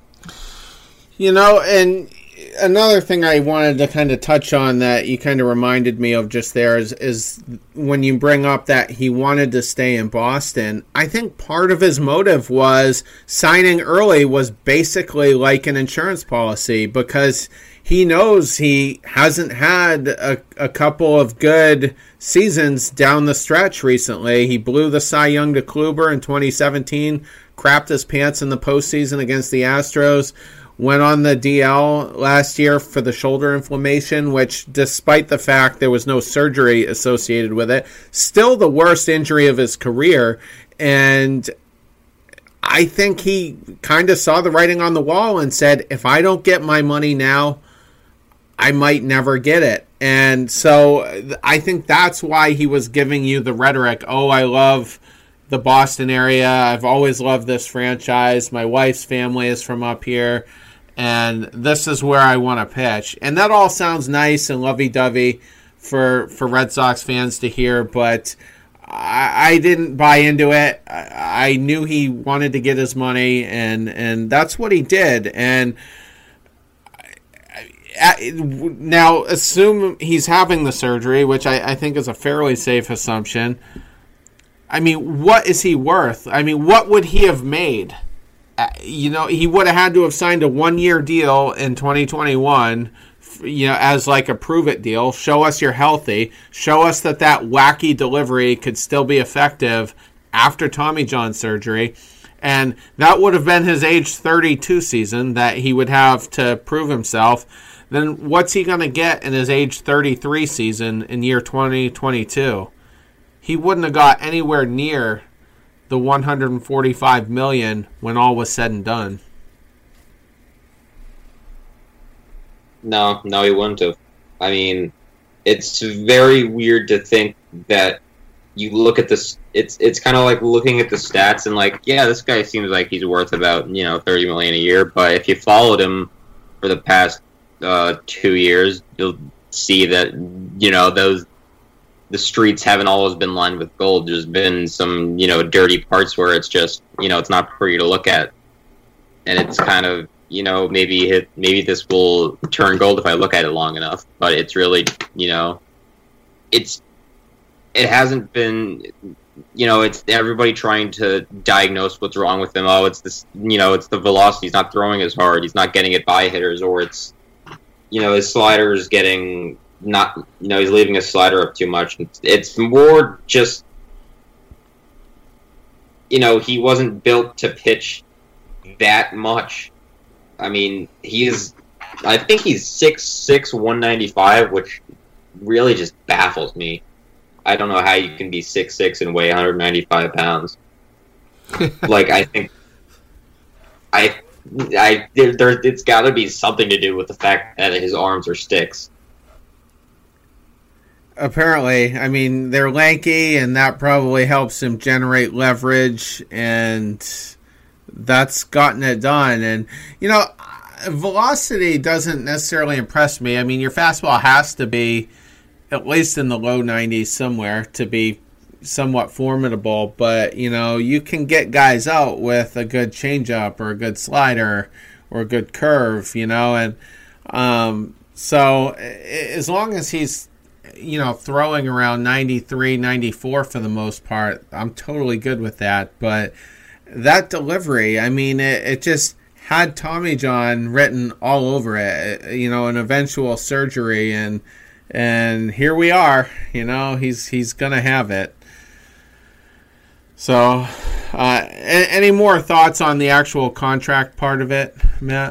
Speaker 9: And another thing I wanted to kind of touch on that you kind of reminded me of just there is when you bring up that he wanted to stay in Boston. I think part of his motive was signing early was basically like an insurance policy, because he knows he hasn't had a couple of good seasons down the stretch recently. He blew the Cy Young to Kluber in 2017, crapped his pants in the postseason against the Astros, went on the DL last year for the shoulder inflammation, which, despite the fact there was no surgery associated with it, still the worst injury of his career. And I think he kind of saw the writing on the wall and said, if I don't get my money now, I might never get it. And so I think that's why he was giving you the rhetoric, oh, I love the Boston area. I've always loved this franchise. My wife's family is from up here, and this is where I want to pitch. And that all sounds nice and lovey-dovey for Red Sox fans to hear, but I didn't buy into it. I knew he wanted to get his money, and that's what he did. And now, assume he's having the surgery, which I think is a fairly safe assumption. I mean, what is he worth? I mean, what would he have made? He would have had to have signed a 1-year deal in 2021, as like a prove-it deal. Show us you're healthy. Show us that wacky delivery could still be effective after Tommy John surgery. And that would have been his age 32 season that he would have to prove himself. Then what's he going to get in his age 33 season in year 2022? He wouldn't have got anywhere near the $145 million when all was said and done.
Speaker 10: No, he wouldn't have. I mean, it's very weird to think that you look at this. It's kind of like looking at the stats and like, yeah, this guy seems like he's worth about $30 million a year. But if you followed him for the past 2 years, you'll see that the streets haven't always been lined with gold. There's been some dirty parts where it's just it's not pretty to look at, and it's kind of maybe this will turn gold if I look at it long enough. But it's really it hasn't been it's everybody trying to diagnose what's wrong with him. Oh, it's this it's the velocity. He's not throwing as hard. He's not getting it by hitters, or it's his slider is getting not, he's leaving his slider up too much. It's more just, he wasn't built to pitch that much. I mean, I think he's 6'6", 195, which really just baffles me. I don't know how you can be 6'6" and weigh 195 pounds. Like, I think it's got to be something to do with the fact that his arms are sticks.
Speaker 9: Apparently, I mean, they're lanky, and that probably helps him generate leverage, and that's gotten it done. And, velocity doesn't necessarily impress me. I mean, your fastball has to be at least in the low 90s somewhere to be somewhat formidable, but you can get guys out with a good changeup or a good slider or a good curve, and so as long as he's throwing around 93, 94 for the most part, I'm totally good with that. But that delivery, I mean, it just had Tommy John written all over it, an eventual surgery, and here we are, he's gonna have it. So, any more thoughts on the actual contract part of it, Matt?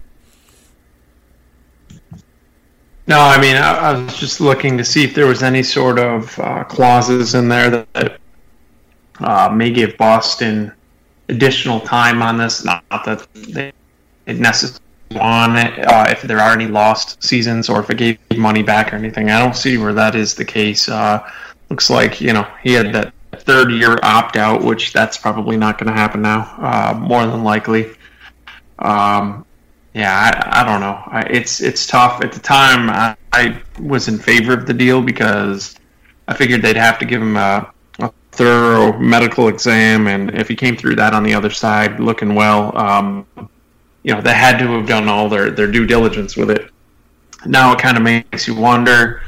Speaker 11: No, I mean, I was just looking to see if there was any sort of clauses in there that may give Boston additional time on this. Not that they necessarily want it, if there are any lost seasons or if it gave money back or anything. I don't see where that is the case. Looks like, he had that third-year opt-out, which that's probably not going to happen now, more than likely. I don't know. It's tough. At the time, I was in favor of the deal because I figured they'd have to give him a thorough medical exam, and if he came through that on the other side looking well, they had to have done all their due diligence with it. Now it kind of makes you wonder.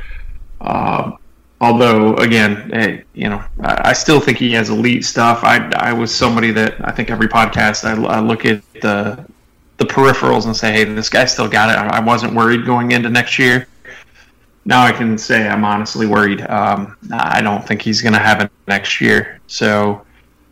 Speaker 11: Although, again, I still think he has elite stuff. I was somebody that I think every podcast I look at the peripherals and say, hey, this guy still got it. I wasn't worried going into next year. Now I can say I'm honestly worried. I don't think he's going to have it next year. So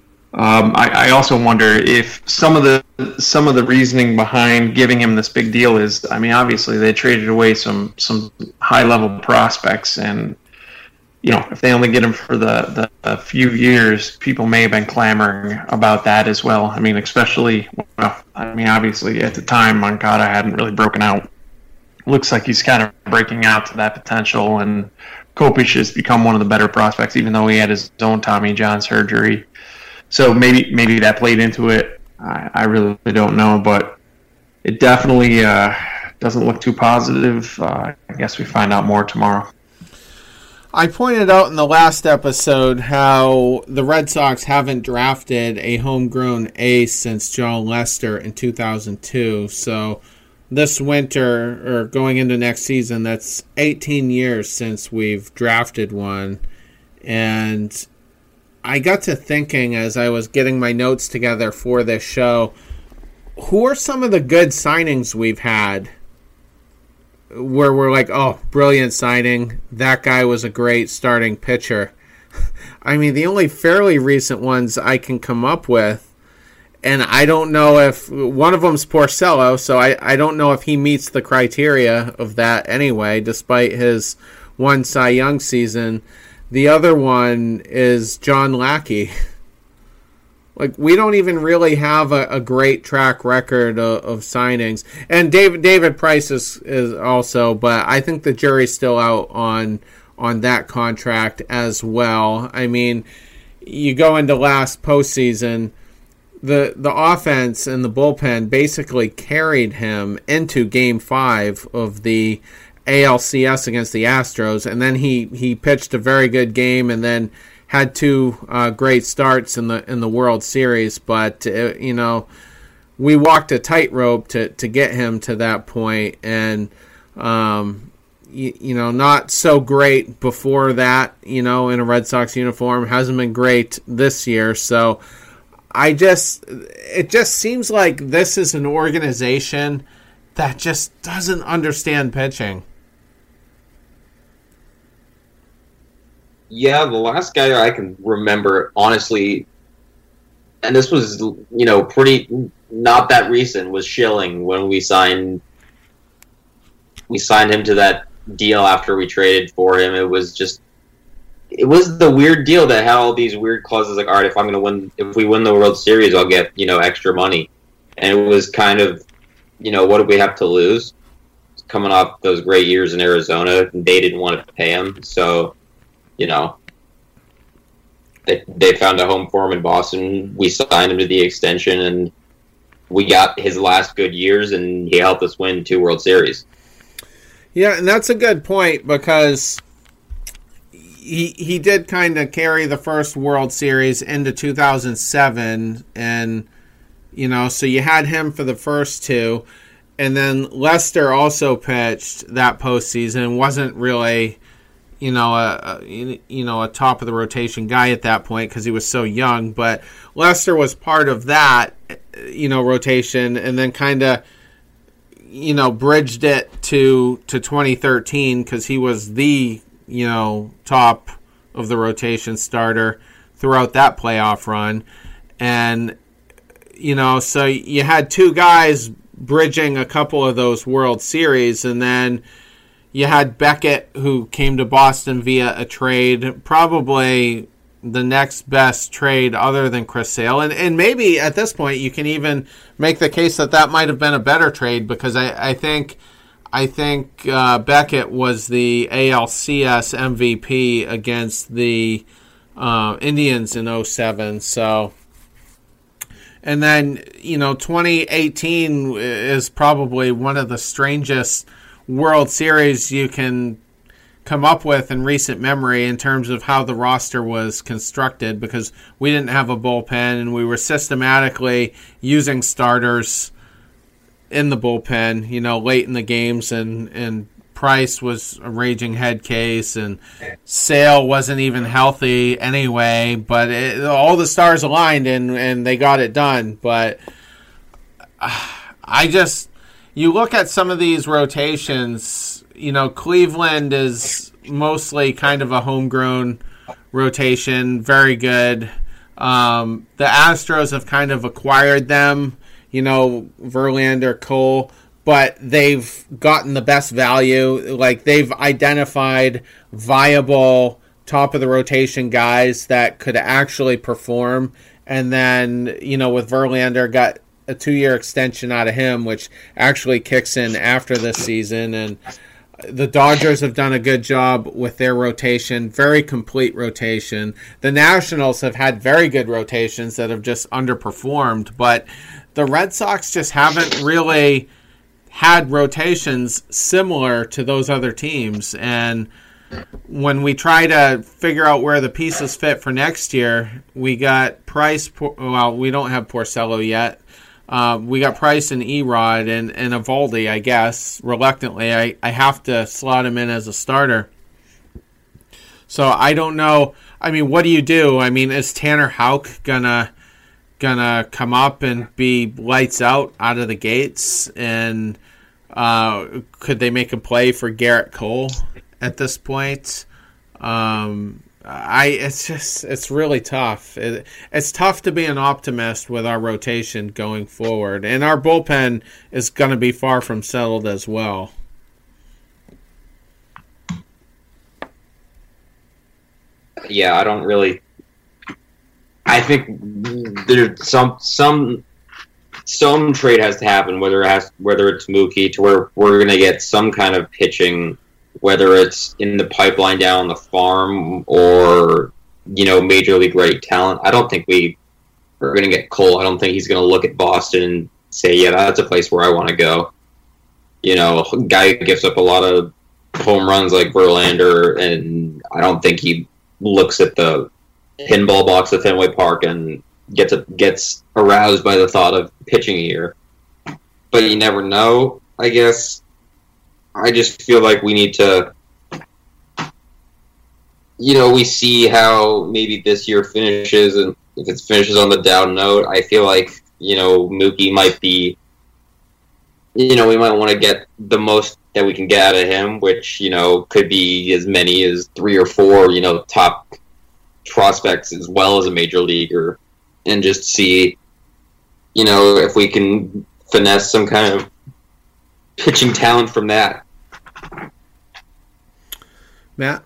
Speaker 11: I also wonder if some of the reasoning behind giving him this big deal is, I mean, obviously they traded away some high level prospects, and if they only get him for the few years, people may have been clamoring about that as well. I mean, especially, obviously at the time, Moncada hadn't really broken out. Looks like he's kind of breaking out to that potential, and Kopech has become one of the better prospects, even though he had his own Tommy John surgery. So maybe that played into it. I really don't know, but it definitely doesn't look too positive. I guess we find out more tomorrow.
Speaker 9: I pointed out in the last episode how the Red Sox haven't drafted a homegrown ace since John Lester in 2002. So this winter, or going into next season, that's 18 years since we've drafted one. And I got to thinking as I was getting my notes together for this show, who are some of the good signings we've had where we're like, oh, brilliant signing. That guy was a great starting pitcher. I mean, the only fairly recent ones I can come up with, and I don't know if one of them's Porcello, so I don't know if he meets the criteria of that anyway, despite his one Cy Young season. The other one is John Lackey. Like, we don't even really have a great track record of signings. And David Price is also, but I think the jury's still out on that contract as well. I mean, you go into last postseason, the offense and the bullpen basically carried him into Game 5 of the ALCS against the Astros, and then he pitched a very good game, and then had two great starts in the World Series, but we walked a tightrope to get him to that point, and not so great before that. In a Red Sox uniform, hasn't been great this year. So it just seems like this is an organization that just doesn't understand pitching.
Speaker 10: Yeah, the last guy I can remember, honestly, and this was, pretty not that recent, was Schilling when we signed him to that deal after we traded for him. It was the weird deal that had all these weird clauses like, all right, if we win the World Series, I'll get, extra money. And it was kind of, what do we have to lose? Coming off those great years in Arizona, they didn't want to pay him, so they found a home for him in Boston. We signed him to the extension, and we got his last good years, and he helped us win 2 World Series.
Speaker 9: Yeah, and that's a good point, because he did kind of carry the first World Series into 2007, and so you had him for the first 2, and then Lester also pitched that postseason. Wasn't really a top of the rotation guy at that point because he was so young, but Lester was part of that, rotation, and then kind of, bridged it to 2013 because he was the, top of the rotation starter throughout that playoff run. And, so you had 2 guys bridging a couple of those World Series, and then you had Beckett, who came to Boston via a trade, probably the next best trade other than Chris Sale. And maybe at this point you can even make the case that might have been a better trade, because I think Beckett was the ALCS MVP against the Indians in 2007. So, And then, 2018 is probably one of the strangest World Series you can come up with in recent memory in terms of how the roster was constructed, because we didn't have a bullpen and we were systematically using starters in the bullpen, late in the games, and Price was a raging head case, and Sale wasn't even healthy anyway, but all the stars aligned and they got it done. But you look at some of these rotations, Cleveland is mostly kind of a homegrown rotation, very good. The Astros have kind of acquired them, Verlander, Cole, but they've gotten the best value. Like, they've identified viable top of the rotation guys that could actually perform. And then, with Verlander, got a 2-year extension out of him, which actually kicks in after this season. And the Dodgers have done a good job with their rotation, very complete rotation. The Nationals have had very good rotations that have just underperformed, but the Red Sox just haven't really had rotations similar to those other teams. And when we try to figure out where the pieces fit for next year, we got Price. Well, we don't have Porcello yet. We got Price and Erod and Eovaldi, I guess. Reluctantly, I have to slot him in as a starter. So I don't know. I mean, what do you do? I mean, is Tanner Houck gonna come up and be lights out of the gates? And could they make a play for Garrett Cole at this point? It's really tough. It's tough to be an optimist with our rotation going forward, and our bullpen is going to be far from settled as well.
Speaker 10: Yeah, I think there's some trade has to happen, whether it's Mookie, to where we're going to get some kind of pitching, whether it's in the pipeline down on the farm or, major league ready talent. I don't think we're going to get Cole. I don't think he's going to look at Boston and say, yeah, that's a place where I want to go. A guy who gives up a lot of home runs like Verlander, and I don't think he looks at the pinball box at Fenway Park and gets aroused by the thought of pitching here. But you never know, I guess. I just feel like we need to, we see how maybe this year finishes, and if it finishes on the down note, I feel like, Mookie might be, we might want to get the most that we can get out of him, which, could be as many as 3 or 4, top prospects as well as a major leaguer, and just see, if we can finesse some kind of pitching talent from that.
Speaker 9: Matt?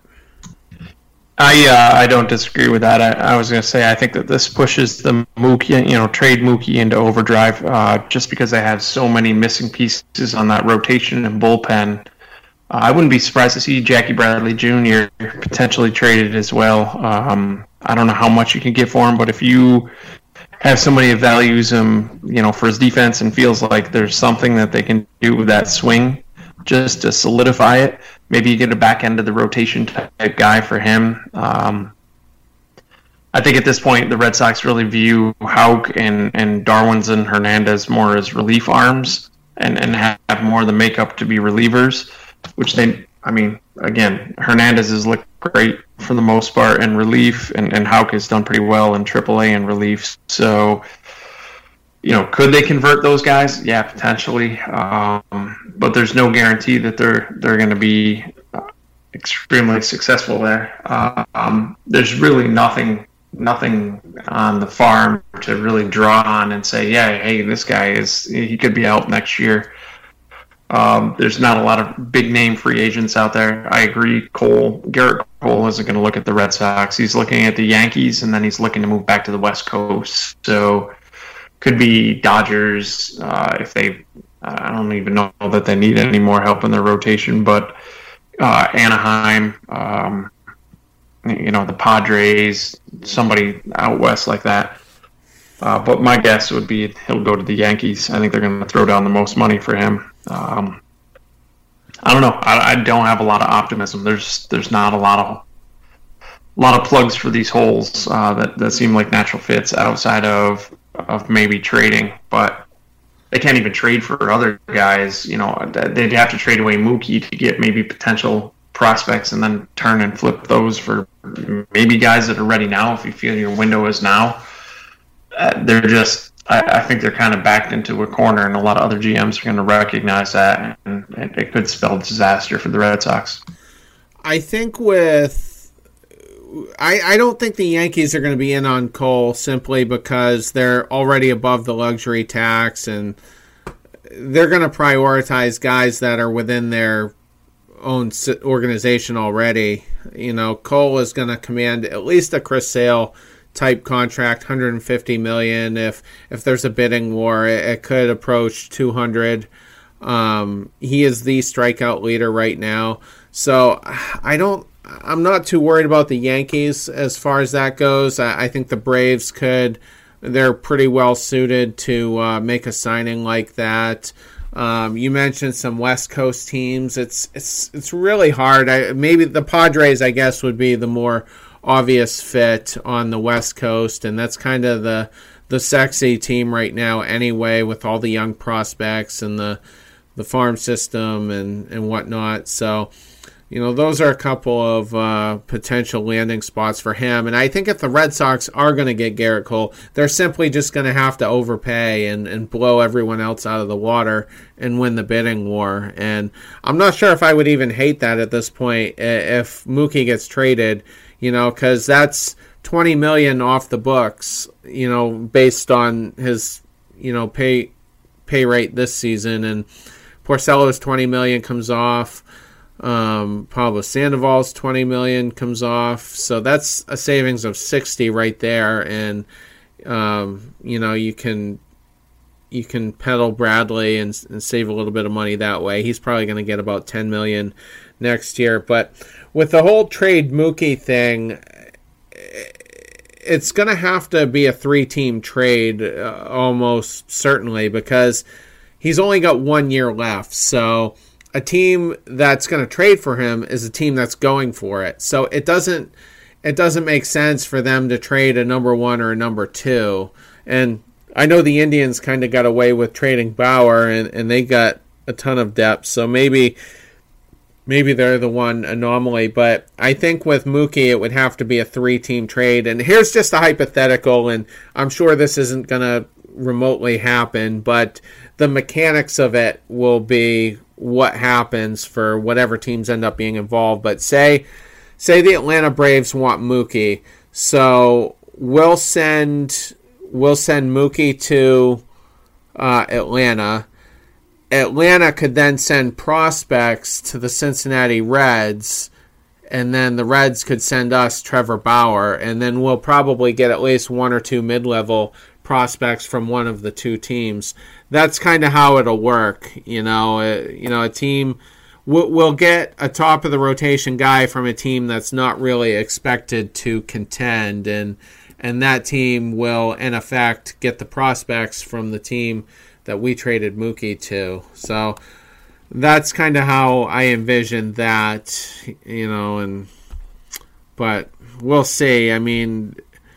Speaker 11: I don't disagree with that. I was going to say I think that this pushes the Mookie, trade Mookie into overdrive, just because they have so many missing pieces on that rotation and bullpen. I wouldn't be surprised to see Jackie Bradley Jr. potentially traded as well. I don't know how much you can get for him, but if you have somebody that values him, for his defense and feels like there's something that they can do with that swing just to solidify it, maybe you get a back end of the rotation type guy for him. I think at this point the Red Sox really view Houck and Darwin's and Hernandez more as relief arms and have more of the makeup to be relievers, which again, Hernandez has looked great for the most part in relief, and Houck has done pretty well in AAA in relief. So, could they convert those guys? Yeah, potentially. But there's no guarantee that they're going to be extremely successful there. There's really nothing on the farm to really draw on and say, yeah, hey, this guy he could be out next year. There's not a lot of big name free agents out there. I agree. Garrett Cole isn't going to look at the Red Sox. He's looking at the Yankees, and then he's looking to move back to the West Coast. So could be Dodgers if they. I don't even know that they need any more help in their rotation, but Anaheim, the Padres, somebody out west like that. But my guess would be he'll go to the Yankees. I think they're going to throw down the most money for him. I don't know. I don't have a lot of optimism. There's not a lot of plugs for these holes that seem like natural fits outside of maybe trading, but they can't even trade for other guys. You know, they'd have to trade away Mookie to get maybe potential prospects and then turn and flip those for maybe guys that are ready now. If you feel your window is now, I think they're kind of backed into a corner, and a lot of other GMs are going to recognize that, and it could spell disaster for the Red Sox.
Speaker 9: I think I don't think the Yankees are going to be in on Cole simply because they're already above the luxury tax, and they're going to prioritize guys that are within their own organization already. You know, Cole is going to command at least a Chris Sale type contract, $150 million. If there's a bidding war, it could approach $200. He is the strikeout leader right now, so I'm not too worried about the Yankees as far as that goes. I think the Braves they're pretty well suited to make a signing like that. You mentioned some West Coast teams. It's really hard. Maybe the Padres, I guess, would be the more obvious fit on the West Coast, and that's kind of the sexy team right now anyway, with all the young prospects and the farm system and whatnot. So, you know, those are a couple of potential landing spots for him. And I think if the Red Sox are going to get Garrett Cole, they're simply just going to have to overpay and blow everyone else out of the water and win the bidding war. And I'm not sure if I would even hate that at this point if Mookie gets traded, you know, because that's $20 million off the books, you know, based on his, you know, pay rate this season. And Porcello's $20 million comes off. Pablo Sandoval's $20 million comes off, so that's a savings of $60 right there. And you know, you can peddle Bradley and save a little bit of money that way. He's probably going to get about $10 million next year. But with the whole trade Mookie thing, it's going to have to be a 3-team trade almost certainly, because he's only got 1 year left. So a team that's going to trade for him is a team that's going for it. So it doesn't make sense for them to trade a number 1 or a number 2. And I know the Indians kind of got away with trading Bauer, and they got a ton of depth. So maybe they're the one anomaly. But I think with Mookie, it would have to be a 3-team trade. And here's just a hypothetical, and I'm sure this isn't going to remotely happen, but the mechanics of it will be what happens for whatever teams end up being involved. But say the Atlanta Braves want Mookie, so we'll send Mookie to Atlanta. Atlanta could then send prospects to the Cincinnati Reds, and then the Reds could send us Trevor Bauer, and then we'll probably get at least 1 or 2 mid-level prospects from one of the 2 teams. That's kind of how it'll work. A team will get a top of the rotation guy from a team that's not really expected to contend, and that team will in effect get the prospects from the team that we traded Mookie to. So that's kind of how I envision that, but we'll see. I mean,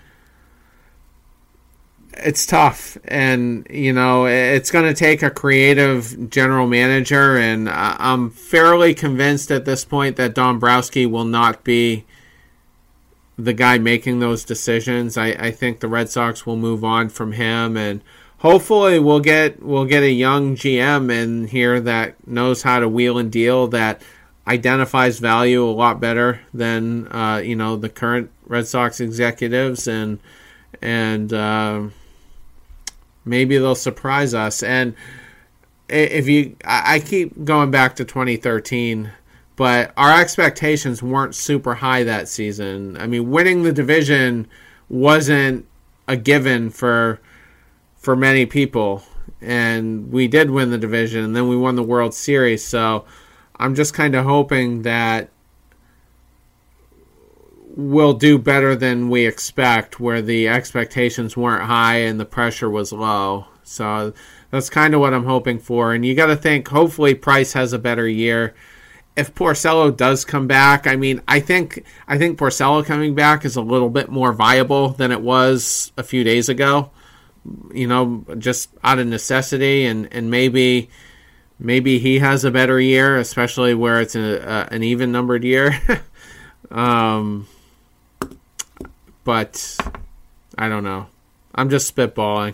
Speaker 9: it's tough, and it's going to take a creative general manager, and I'm fairly convinced at this point that Dombrowski will not be the guy making those decisions. I think the Red Sox will move on from him, and hopefully we'll get a young GM in here that knows how to wheel and deal, that identifies value a lot better than the current Red Sox executives, and maybe they'll surprise us. And I keep going back to 2013, but our expectations weren't super high that season. I mean, winning the division wasn't a given for many people, and we did win the division, and then we won the World Series. So I'm just kind of hoping that will do better than we expect, where the expectations weren't high and the pressure was low. So that's kind of what I'm hoping for. And you got to think, hopefully Price has a better year. If Porcello does come back, I mean, I think Porcello coming back is a little bit more viable than it was a few days ago, just out of necessity, and maybe he has a better year, especially where it's an even numbered year. But I don't know. I'm just spitballing.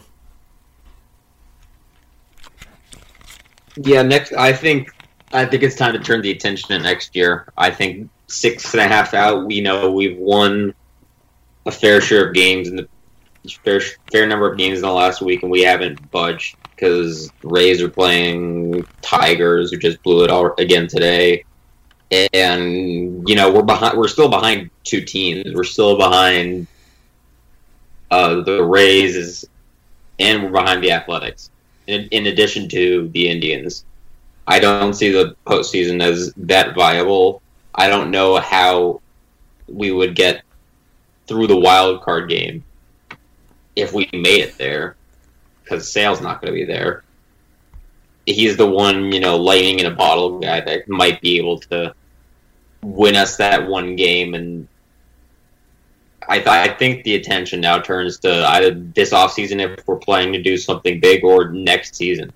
Speaker 10: Yeah, I think it's time to turn the attention to next year. I think 6.5 out, we know we've won a fair share of games in the fair number of games in the last week, and we haven't budged because Rays are playing Tigers, who just blew it out again today. And we're behind. We're still behind two teams. We're still behind the Rays, and we're behind the Athletics. In addition to the Indians, I don't see the postseason as that viable. I don't know how we would get through the wild card game if we made it there, because Sale's not going to be there. He's the one, lightning in a bottle guy that might be able to win us that one game, and I think the attention now turns to either this offseason if we're planning to do something big, or next season.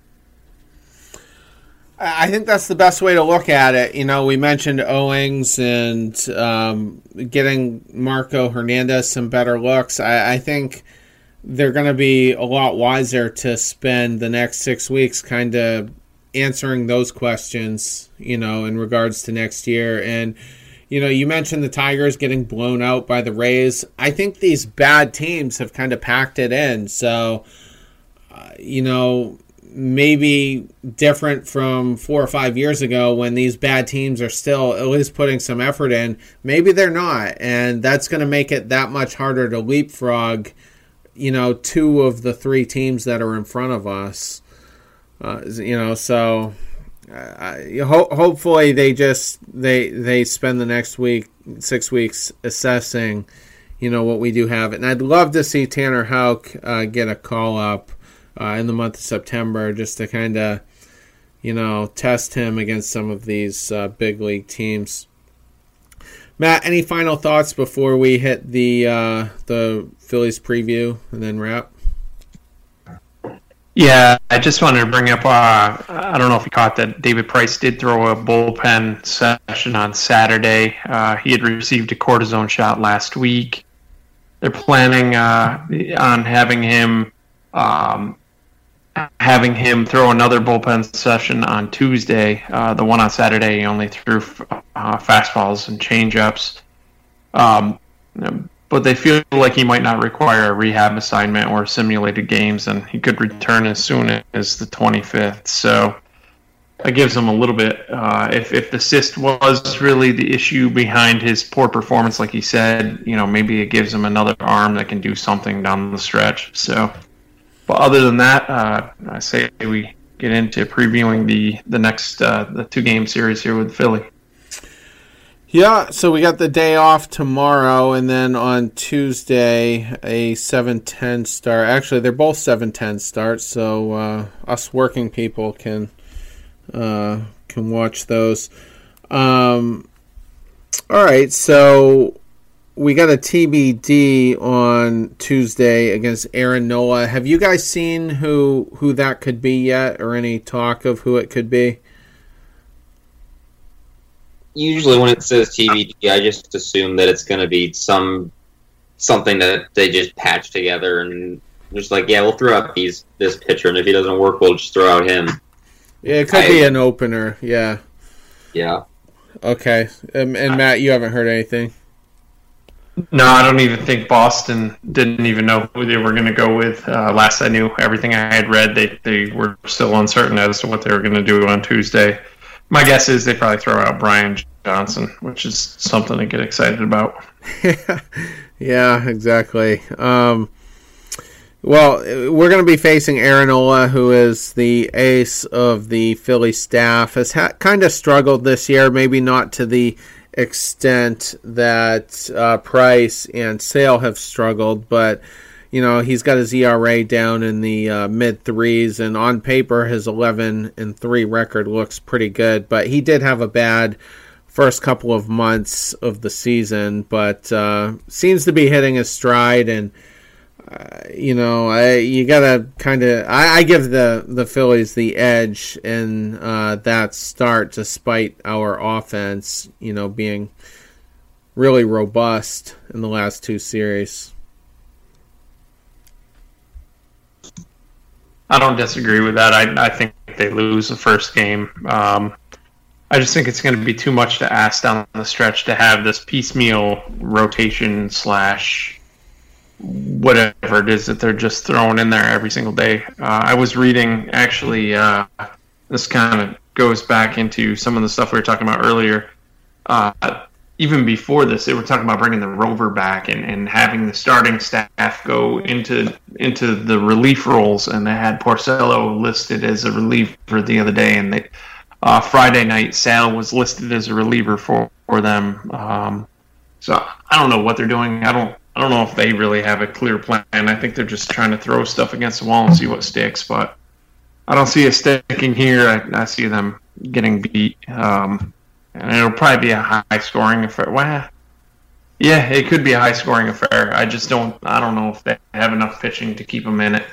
Speaker 9: I think that's the best way to look at it. We mentioned Owings and getting Marco Hernandez some better looks. I think they're going to be a lot wiser to spend the next 6 weeks kind of answering those questions, in regards to next year. And, you mentioned the Tigers getting blown out by the Rays. I think these bad teams have kind of packed it in. So, maybe different from 4 or 5 years ago when these bad teams are still at least putting some effort in. Maybe they're not. And that's going to make it that much harder to leapfrog, 2 of the 3 teams that are in front of us. So hopefully they spend the next 6 weeks assessing, what we do have. And I'd love to see Tanner Houck get a call up in the month of September, just to kind of, test him against some of these big league teams. Matt, any final thoughts before we hit the Phillies preview and then wrap?
Speaker 11: Yeah, I just wanted to bring up, I don't know if you caught that David Price did throw a bullpen session on Saturday. He had received a cortisone shot last week. They're planning on having him throw another bullpen session on Tuesday. The one on Saturday, he only threw fastballs and changeups. But they feel like he might not require a rehab assignment or simulated games, and he could return as soon as the 25th. So that gives him a little bit. If the cyst was really the issue behind his poor performance, like he said, maybe it gives him another arm that can do something down the stretch. So, but other than that, I say we get into previewing the next the 2-game series here with Philly.
Speaker 9: Yeah, so we got the day off tomorrow, and then on Tuesday, a 7:10 start. Actually, they're both 7:10 starts, so us working people can watch those. All right, so we got a TBD on Tuesday against Aaron Nola. Have you guys seen who that could be yet, or any talk of who it could be?
Speaker 10: Usually when it says TBD, I just assume that it's going to be something that they just patch together and just like, yeah, we'll throw out this pitcher, and if he doesn't work, we'll just throw out him.
Speaker 9: Yeah, it could be an opener, yeah.
Speaker 10: Yeah.
Speaker 9: Okay. And Matt, you haven't heard anything?
Speaker 11: No, I don't even think Boston didn't even know who they were going to go with. Last I knew, everything I had read, they were still uncertain as to what they were going to do on Tuesday. My guess is they probably throw out Brian Johnson, which is something to get excited about.
Speaker 9: Yeah, exactly. Well, we're going to be facing Aaron Nola, who is the ace of the Philly staff. Has kind of struggled this year, maybe not to the extent that Price and Sale have struggled, but he's got his ERA down in the mid-threes, and on paper his 11-3 record looks pretty good, but he did have a bad first couple of months of the season, but seems to be hitting his stride, and you gotta I give the Phillies the edge in that start, despite our offense being really robust in the last two series.
Speaker 11: I don't disagree with that. I think they lose the first game. I just think it's going to be too much to ask down the stretch to have this piecemeal rotation / whatever it is that they're just throwing in there every single day. I was reading, actually, this kind of goes back into some of the stuff we were talking about earlier. Even before this, they were talking about bringing the rover back and having the starting staff go into the relief roles, and they had Porcello listed as a reliever the other day, and they Friday night Sal was listed as a reliever for them. So I don't know what they're doing. I don't know if they really have a clear plan. I think they're just trying to throw stuff against the wall and see what sticks, but I don't see it sticking here. I see them getting beat. And it'll probably be a high-scoring affair. Well, yeah, it could be a high-scoring affair. I don't know if they have enough pitching to keep them in it.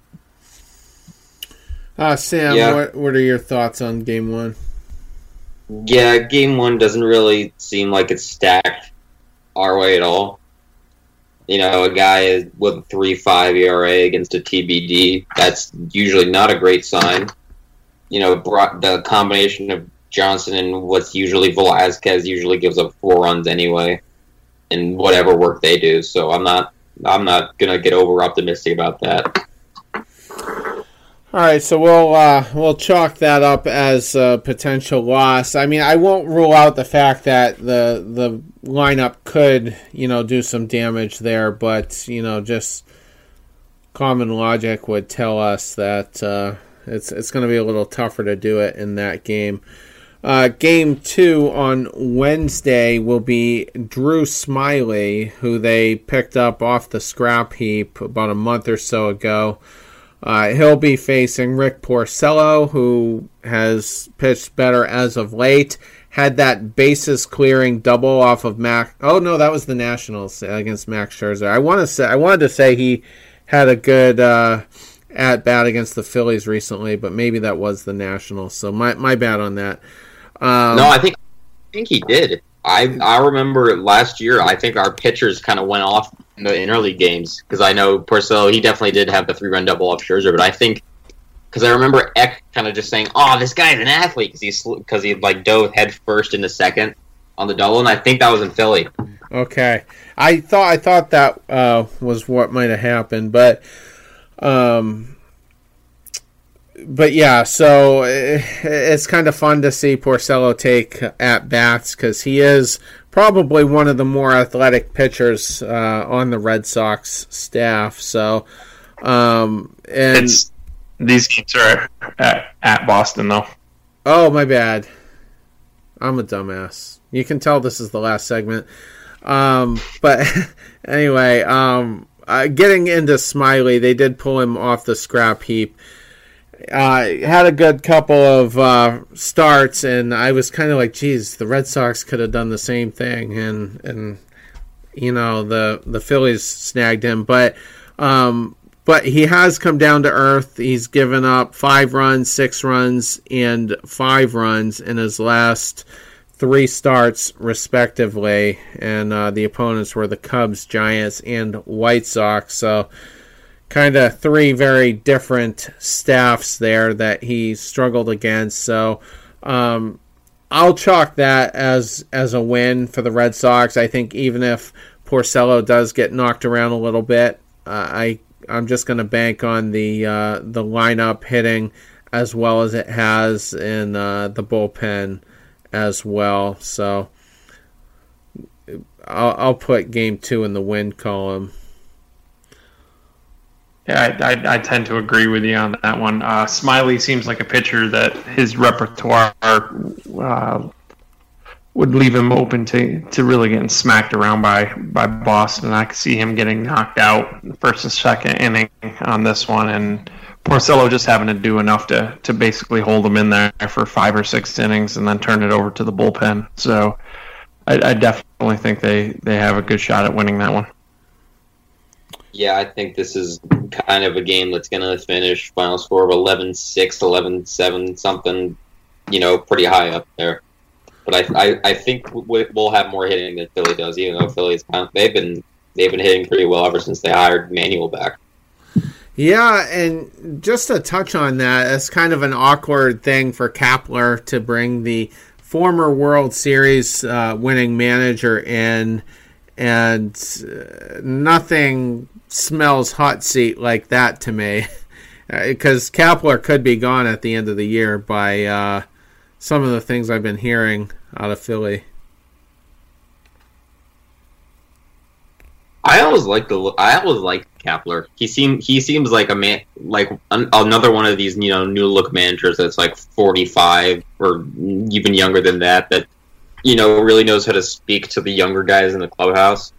Speaker 9: Sam, what are your thoughts on Game 1?
Speaker 10: Yeah, Game 1 doesn't really seem like it's stacked our way at all. A guy with a 3.5 ERA against a TBD, that's usually not a great sign. The combination of Johnson and what's usually Velasquez usually gives up 4 runs anyway in whatever work they do. So I'm not gonna get over optimistic about that.
Speaker 9: All right, so we'll chalk that up as a potential loss. I mean, I won't rule out the fact that the lineup could do some damage there, but just common logic would tell us that it's going to be a little tougher to do it in that game. Game 2 on Wednesday will be Drew Smyly, who they picked up off the scrap heap about a month or so ago. He'll be facing Rick Porcello, who has pitched better as of late. Had that bases clearing double off of Max. Oh no, that was the Nationals against Max Scherzer. I wanted to say he had a good at bat against the Phillies recently, but maybe that was the Nationals. So my bad on that.
Speaker 10: No, I think he did. I remember last year, I think our pitchers kind of went off in early games, because I know Porcello, he definitely did have the 3-run double off Scherzer, but I think, because I remember Eck kind of just saying, "Oh, this guy's an athlete," because he like dove head first into second on the double, and I think that was in Philly.
Speaker 9: Okay, I thought that was what might have happened, but yeah, so it's kind of fun to see Porcello take at-bats, because he is probably one of the more athletic pitchers on the Red Sox staff. So,
Speaker 11: these games are at Boston, though.
Speaker 9: Oh, my bad. I'm a dumbass. You can tell this is the last segment. But anyway, getting into Smyly, they did pull him off the scrap heap. Had a good couple of starts, and I was kind of like, geez, the Red Sox could have done the same thing, and the Phillies snagged him, but he has come down to earth. He's given up 5 runs, 6 runs, and 5 runs in his last 3 starts, respectively, and the opponents were the Cubs, Giants, and White Sox, so kind of 3 very different staffs there that he struggled against. So I'll chalk that as a win for the Red Sox. I think even if Porcello does get knocked around a little bit, I'm just going to bank on the lineup hitting as well as it has in the bullpen as well. So I'll put Game 2 in the win column.
Speaker 11: Yeah, I tend to agree with you on that one. Smyly seems like a pitcher that his repertoire would leave him open to really getting smacked around by Boston. I could see him getting knocked out first and second inning on this one, and Porcello just having to do enough to basically hold him in there for 5 or 6 innings and then turn it over to the bullpen. So I definitely think they have a good shot at winning that one.
Speaker 10: Yeah, I think this is kind of a game that's going to finish final score of 11-6, 11-7, something, pretty high up there. But I think we'll have more hitting than Philly does, even though Philly's they've been hitting pretty well ever since they hired Manuel back.
Speaker 9: Yeah, and just to touch on that, it's kind of an awkward thing for Kapler to bring the former World Series winning manager in, and nothing smells hot seat like that to me, because Kapler could be gone at the end of the year by some of the things I've been hearing out of Philly.
Speaker 10: I always liked Kapler. He seems like a man, like another one of these new look managers that's like 45 or even younger than that really knows how to speak to the younger guys in the clubhouse.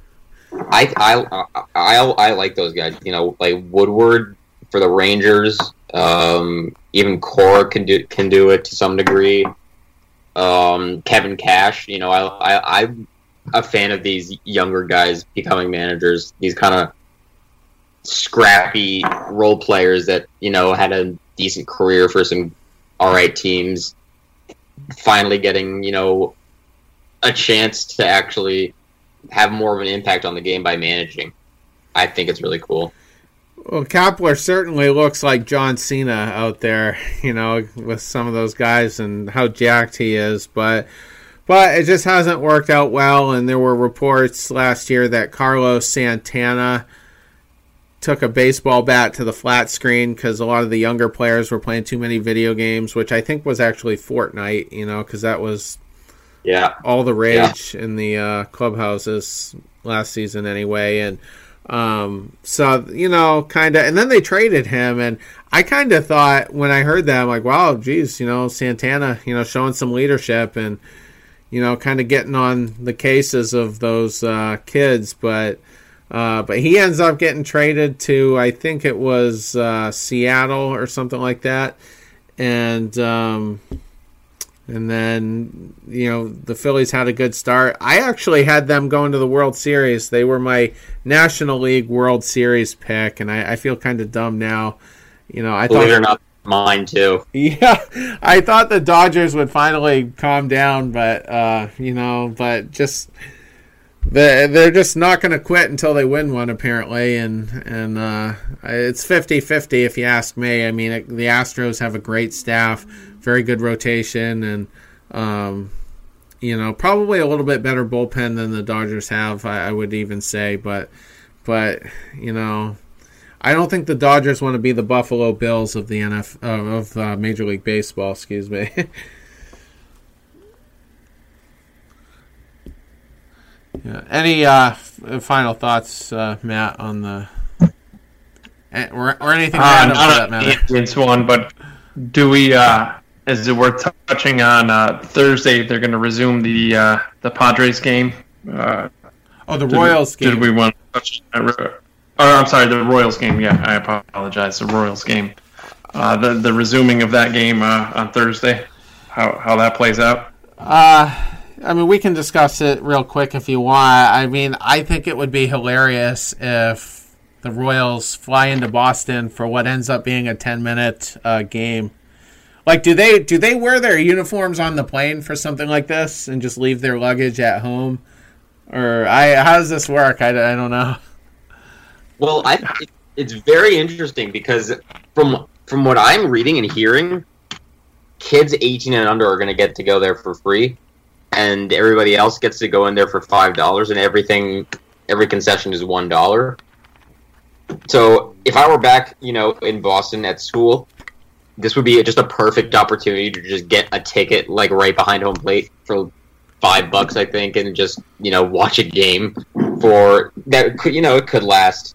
Speaker 10: I like those guys. Like Woodward for the Rangers. Even Cora can do it to some degree. Kevin Cash. I'm a fan of these younger guys becoming managers. These kind of scrappy role players that had a decent career for some all right teams, finally getting a chance to actually have more of an impact on the game by managing. I think it's really cool.
Speaker 9: Well, Kapler certainly looks like John Cena out there, with some of those guys and how jacked he is, but it just hasn't worked out well, and there were reports last year that Carlos Santana took a baseball bat to the flat screen because a lot of the younger players were playing too many video games, which I think was actually Fortnite, because that was all the rage in the clubhouses last season anyway. And so, kind of, and then they traded him, and I kind of thought when I heard that, I'm like, wow, geez, Santana, showing some leadership and, kind of getting on the cases of those kids, but he ends up getting traded to, I think it was Seattle or something like that, and then the Phillies had a good start. I actually had them going to the World Series. They were my National League World Series pick, and I feel kind of dumb now. I
Speaker 10: believe it or not, mine too.
Speaker 9: Yeah, I thought the Dodgers would finally calm down, but but just they're just not going to quit until they win one, apparently, and it's 50-50 if you ask me. I mean, the Astros have a great staff, very good rotation, and probably a little bit better bullpen than the Dodgers have, I would even say, but I don't think the Dodgers want to be the Buffalo Bills of the of Major League Baseball. Excuse me. Yeah. Any final thoughts, Matt, on the or anything random for that matter?
Speaker 11: It's one, but do we? Is it worth touching on Thursday? They're going to resume the Padres game.
Speaker 9: The Royals game.
Speaker 11: Did we want to touch? I'm sorry, the Royals game. Yeah, I apologize. The Royals game. The resuming of that game on Thursday. How that plays out.
Speaker 9: I mean, we can discuss it real quick if you want. I mean, I think it would be hilarious if the Royals fly into Boston for what ends up being a 10-minute game. Like, do they wear their uniforms on the plane for something like this and just leave their luggage at home? Or how does this work? I don't know.
Speaker 10: Well, it's very interesting because from what I'm reading and hearing, kids 18 and under are going to get to go there for free, and everybody else gets to go in there for $5, and every concession is $1. So if I were back, in Boston at school, this would be just a perfect opportunity to just get a ticket like right behind home plate for $5, I think, and just watch a game for that. It could last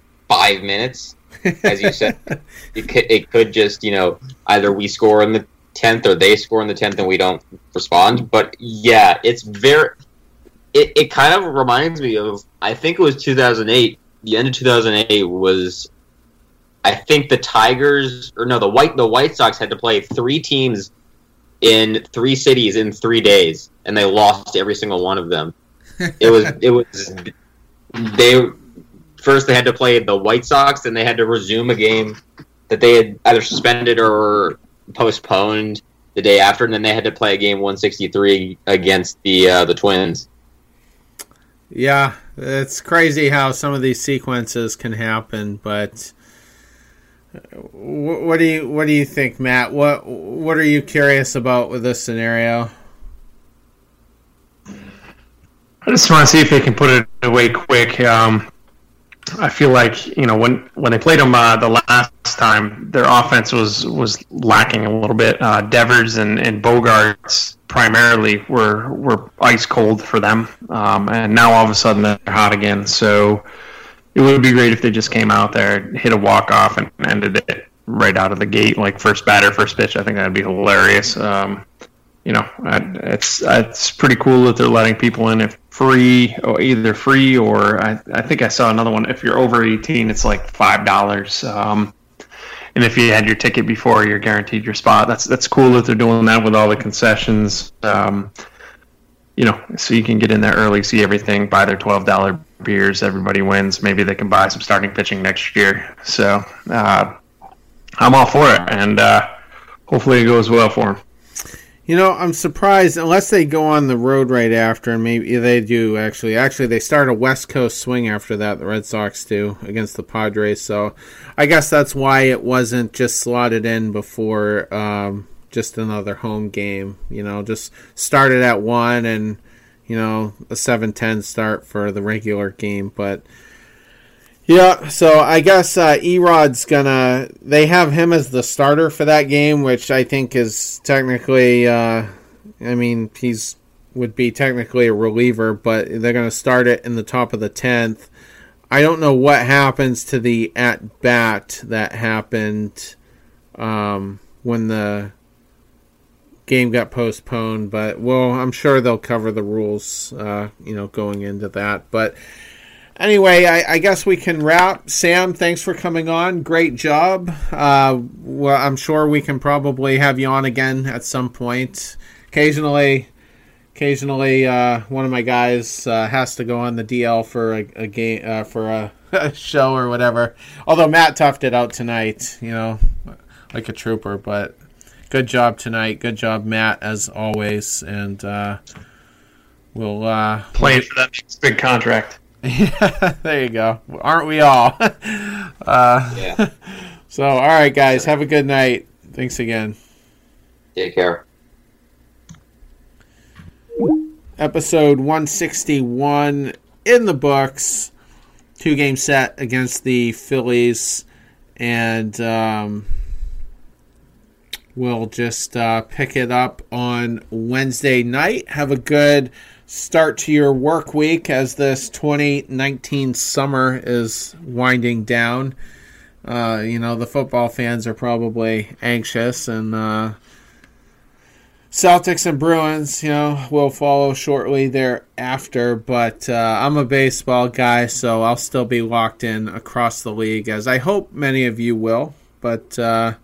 Speaker 10: 5 minutes, as you said. It could just either we score in the 10th or they score in the 10th and we don't respond. But yeah, it's it kind of reminds me of, I think it was 2008. The end of 2008 was, I think the White Sox had to play 3 teams in 3 cities in 3 days, and they lost every single one of them. They had to play the White Sox, and they had to resume a game that they had either suspended or postponed the day after, and then they had to play a game 163 against the Twins.
Speaker 9: Yeah, it's crazy how some of these sequences can happen, but what do you think, Matt? What are you curious about with this scenario?
Speaker 11: I just want to see if they can put it away quick. I feel like, when they played them the last time, their offense was lacking a little bit. Devers and Bogarts primarily were ice cold for them, and now all of a sudden they're hot again. So it would be great if they just came out there, hit a walk-off, and ended it right out of the gate, like first batter, first pitch. I think that'd be hilarious. It's pretty cool that they're letting people in if free, or either free or I think I saw another one. If you're over 18, it's like $5. And if you had your ticket before, you're guaranteed your spot. That's cool that they're doing that with all the concessions. So you can get in there early, see everything, buy their $12 beers. Everybody wins. Maybe they can buy some starting pitching next year. So I'm all for it, and hopefully it goes well for them.
Speaker 9: I'm surprised, unless they go on the road right after, and maybe they do actually. Actually, they start a West Coast swing after that, the Red Sox do, against the Padres. So I guess that's why it wasn't just slotted in before just another home game. Just started at 1 and, a 7-10 start for the regular game. But yeah, so I guess Erod's they have him as the starter for that game, which I think is technically, he's would be technically a reliever, but they're going to start it in the top of the 10th. I don't know what happens to the at-bat that happened when the game got postponed, but, I'm sure they'll cover the rules, going into that, but anyway, I guess we can wrap. Sam, thanks for coming on. Great job. I'm sure we can probably have you on again at some point. Occasionally, one of my guys has to go on the DL for a game, for a show or whatever. Although Matt toughed it out tonight, like a trooper. But good job tonight. Good job, Matt, as always. And we'll
Speaker 11: play for that next big contract.
Speaker 9: Yeah, there you go. Aren't we all?
Speaker 10: Yeah.
Speaker 9: So, all right, guys. Have a good night. Thanks again.
Speaker 10: Take care.
Speaker 9: Episode 161 in the books. 2-game set against the Phillies. And we'll just pick it up on Wednesday night. Have a good start to your work week as this 2019 summer is winding down. The football fans are probably anxious, and Celtics and Bruins, will follow shortly thereafter. But I'm a baseball guy, so I'll still be locked in across the league, as I hope many of you will. But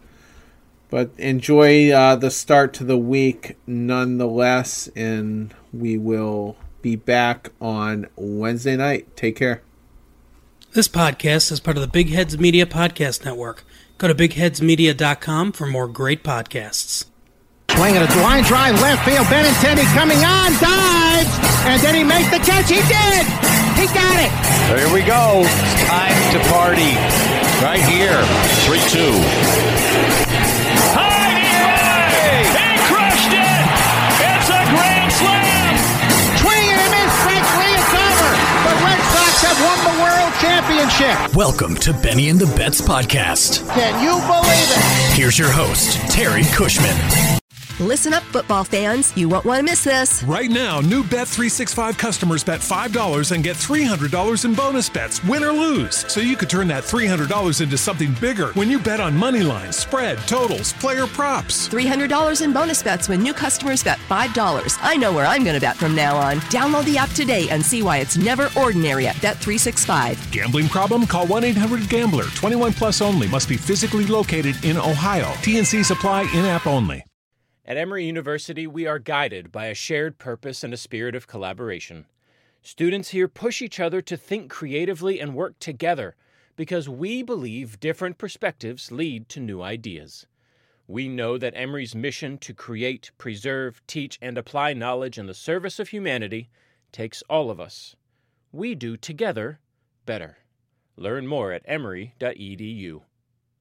Speaker 9: enjoy the start to the week nonetheless, and we will be back on Wednesday night. Take care.
Speaker 4: This podcast is part of the Big Heads Media Podcast Network. Go to bigheadsmedia.com for more great podcasts.
Speaker 5: Swinging a line drive, left field, Benintendi coming on, dives, and did he make the catch? He did! He got it!
Speaker 6: Here we go. Time to party. Right here. 3-2.
Speaker 5: Championship.
Speaker 8: Welcome to Benny and the Bets podcast.
Speaker 5: Can you believe it?
Speaker 8: Here's your host, Terry Cushman.
Speaker 1: Listen up, football fans. You won't want to miss this.
Speaker 2: Right now, new Bet365 customers bet $5 and get $300 in bonus bets, win or lose. So you could turn that $300 into something bigger when you bet on money lines, spread, totals, player props.
Speaker 1: $300 in bonus bets when new customers bet $5. I know where I'm going to bet from now on. Download the app today and see why it's never ordinary at Bet365.
Speaker 2: Gambling problem? Call 1-800-GAMBLER. 21 plus only. Must be physically located in Ohio. T&Cs apply. In-app only.
Speaker 12: At Emory University, we are guided by a shared purpose and a spirit of collaboration. Students here push each other to think creatively and work together because we believe different perspectives lead to new ideas. We know that Emory's mission to create, preserve, teach, and apply knowledge in the service of humanity takes all of us. We do together better. Learn more at emory.edu.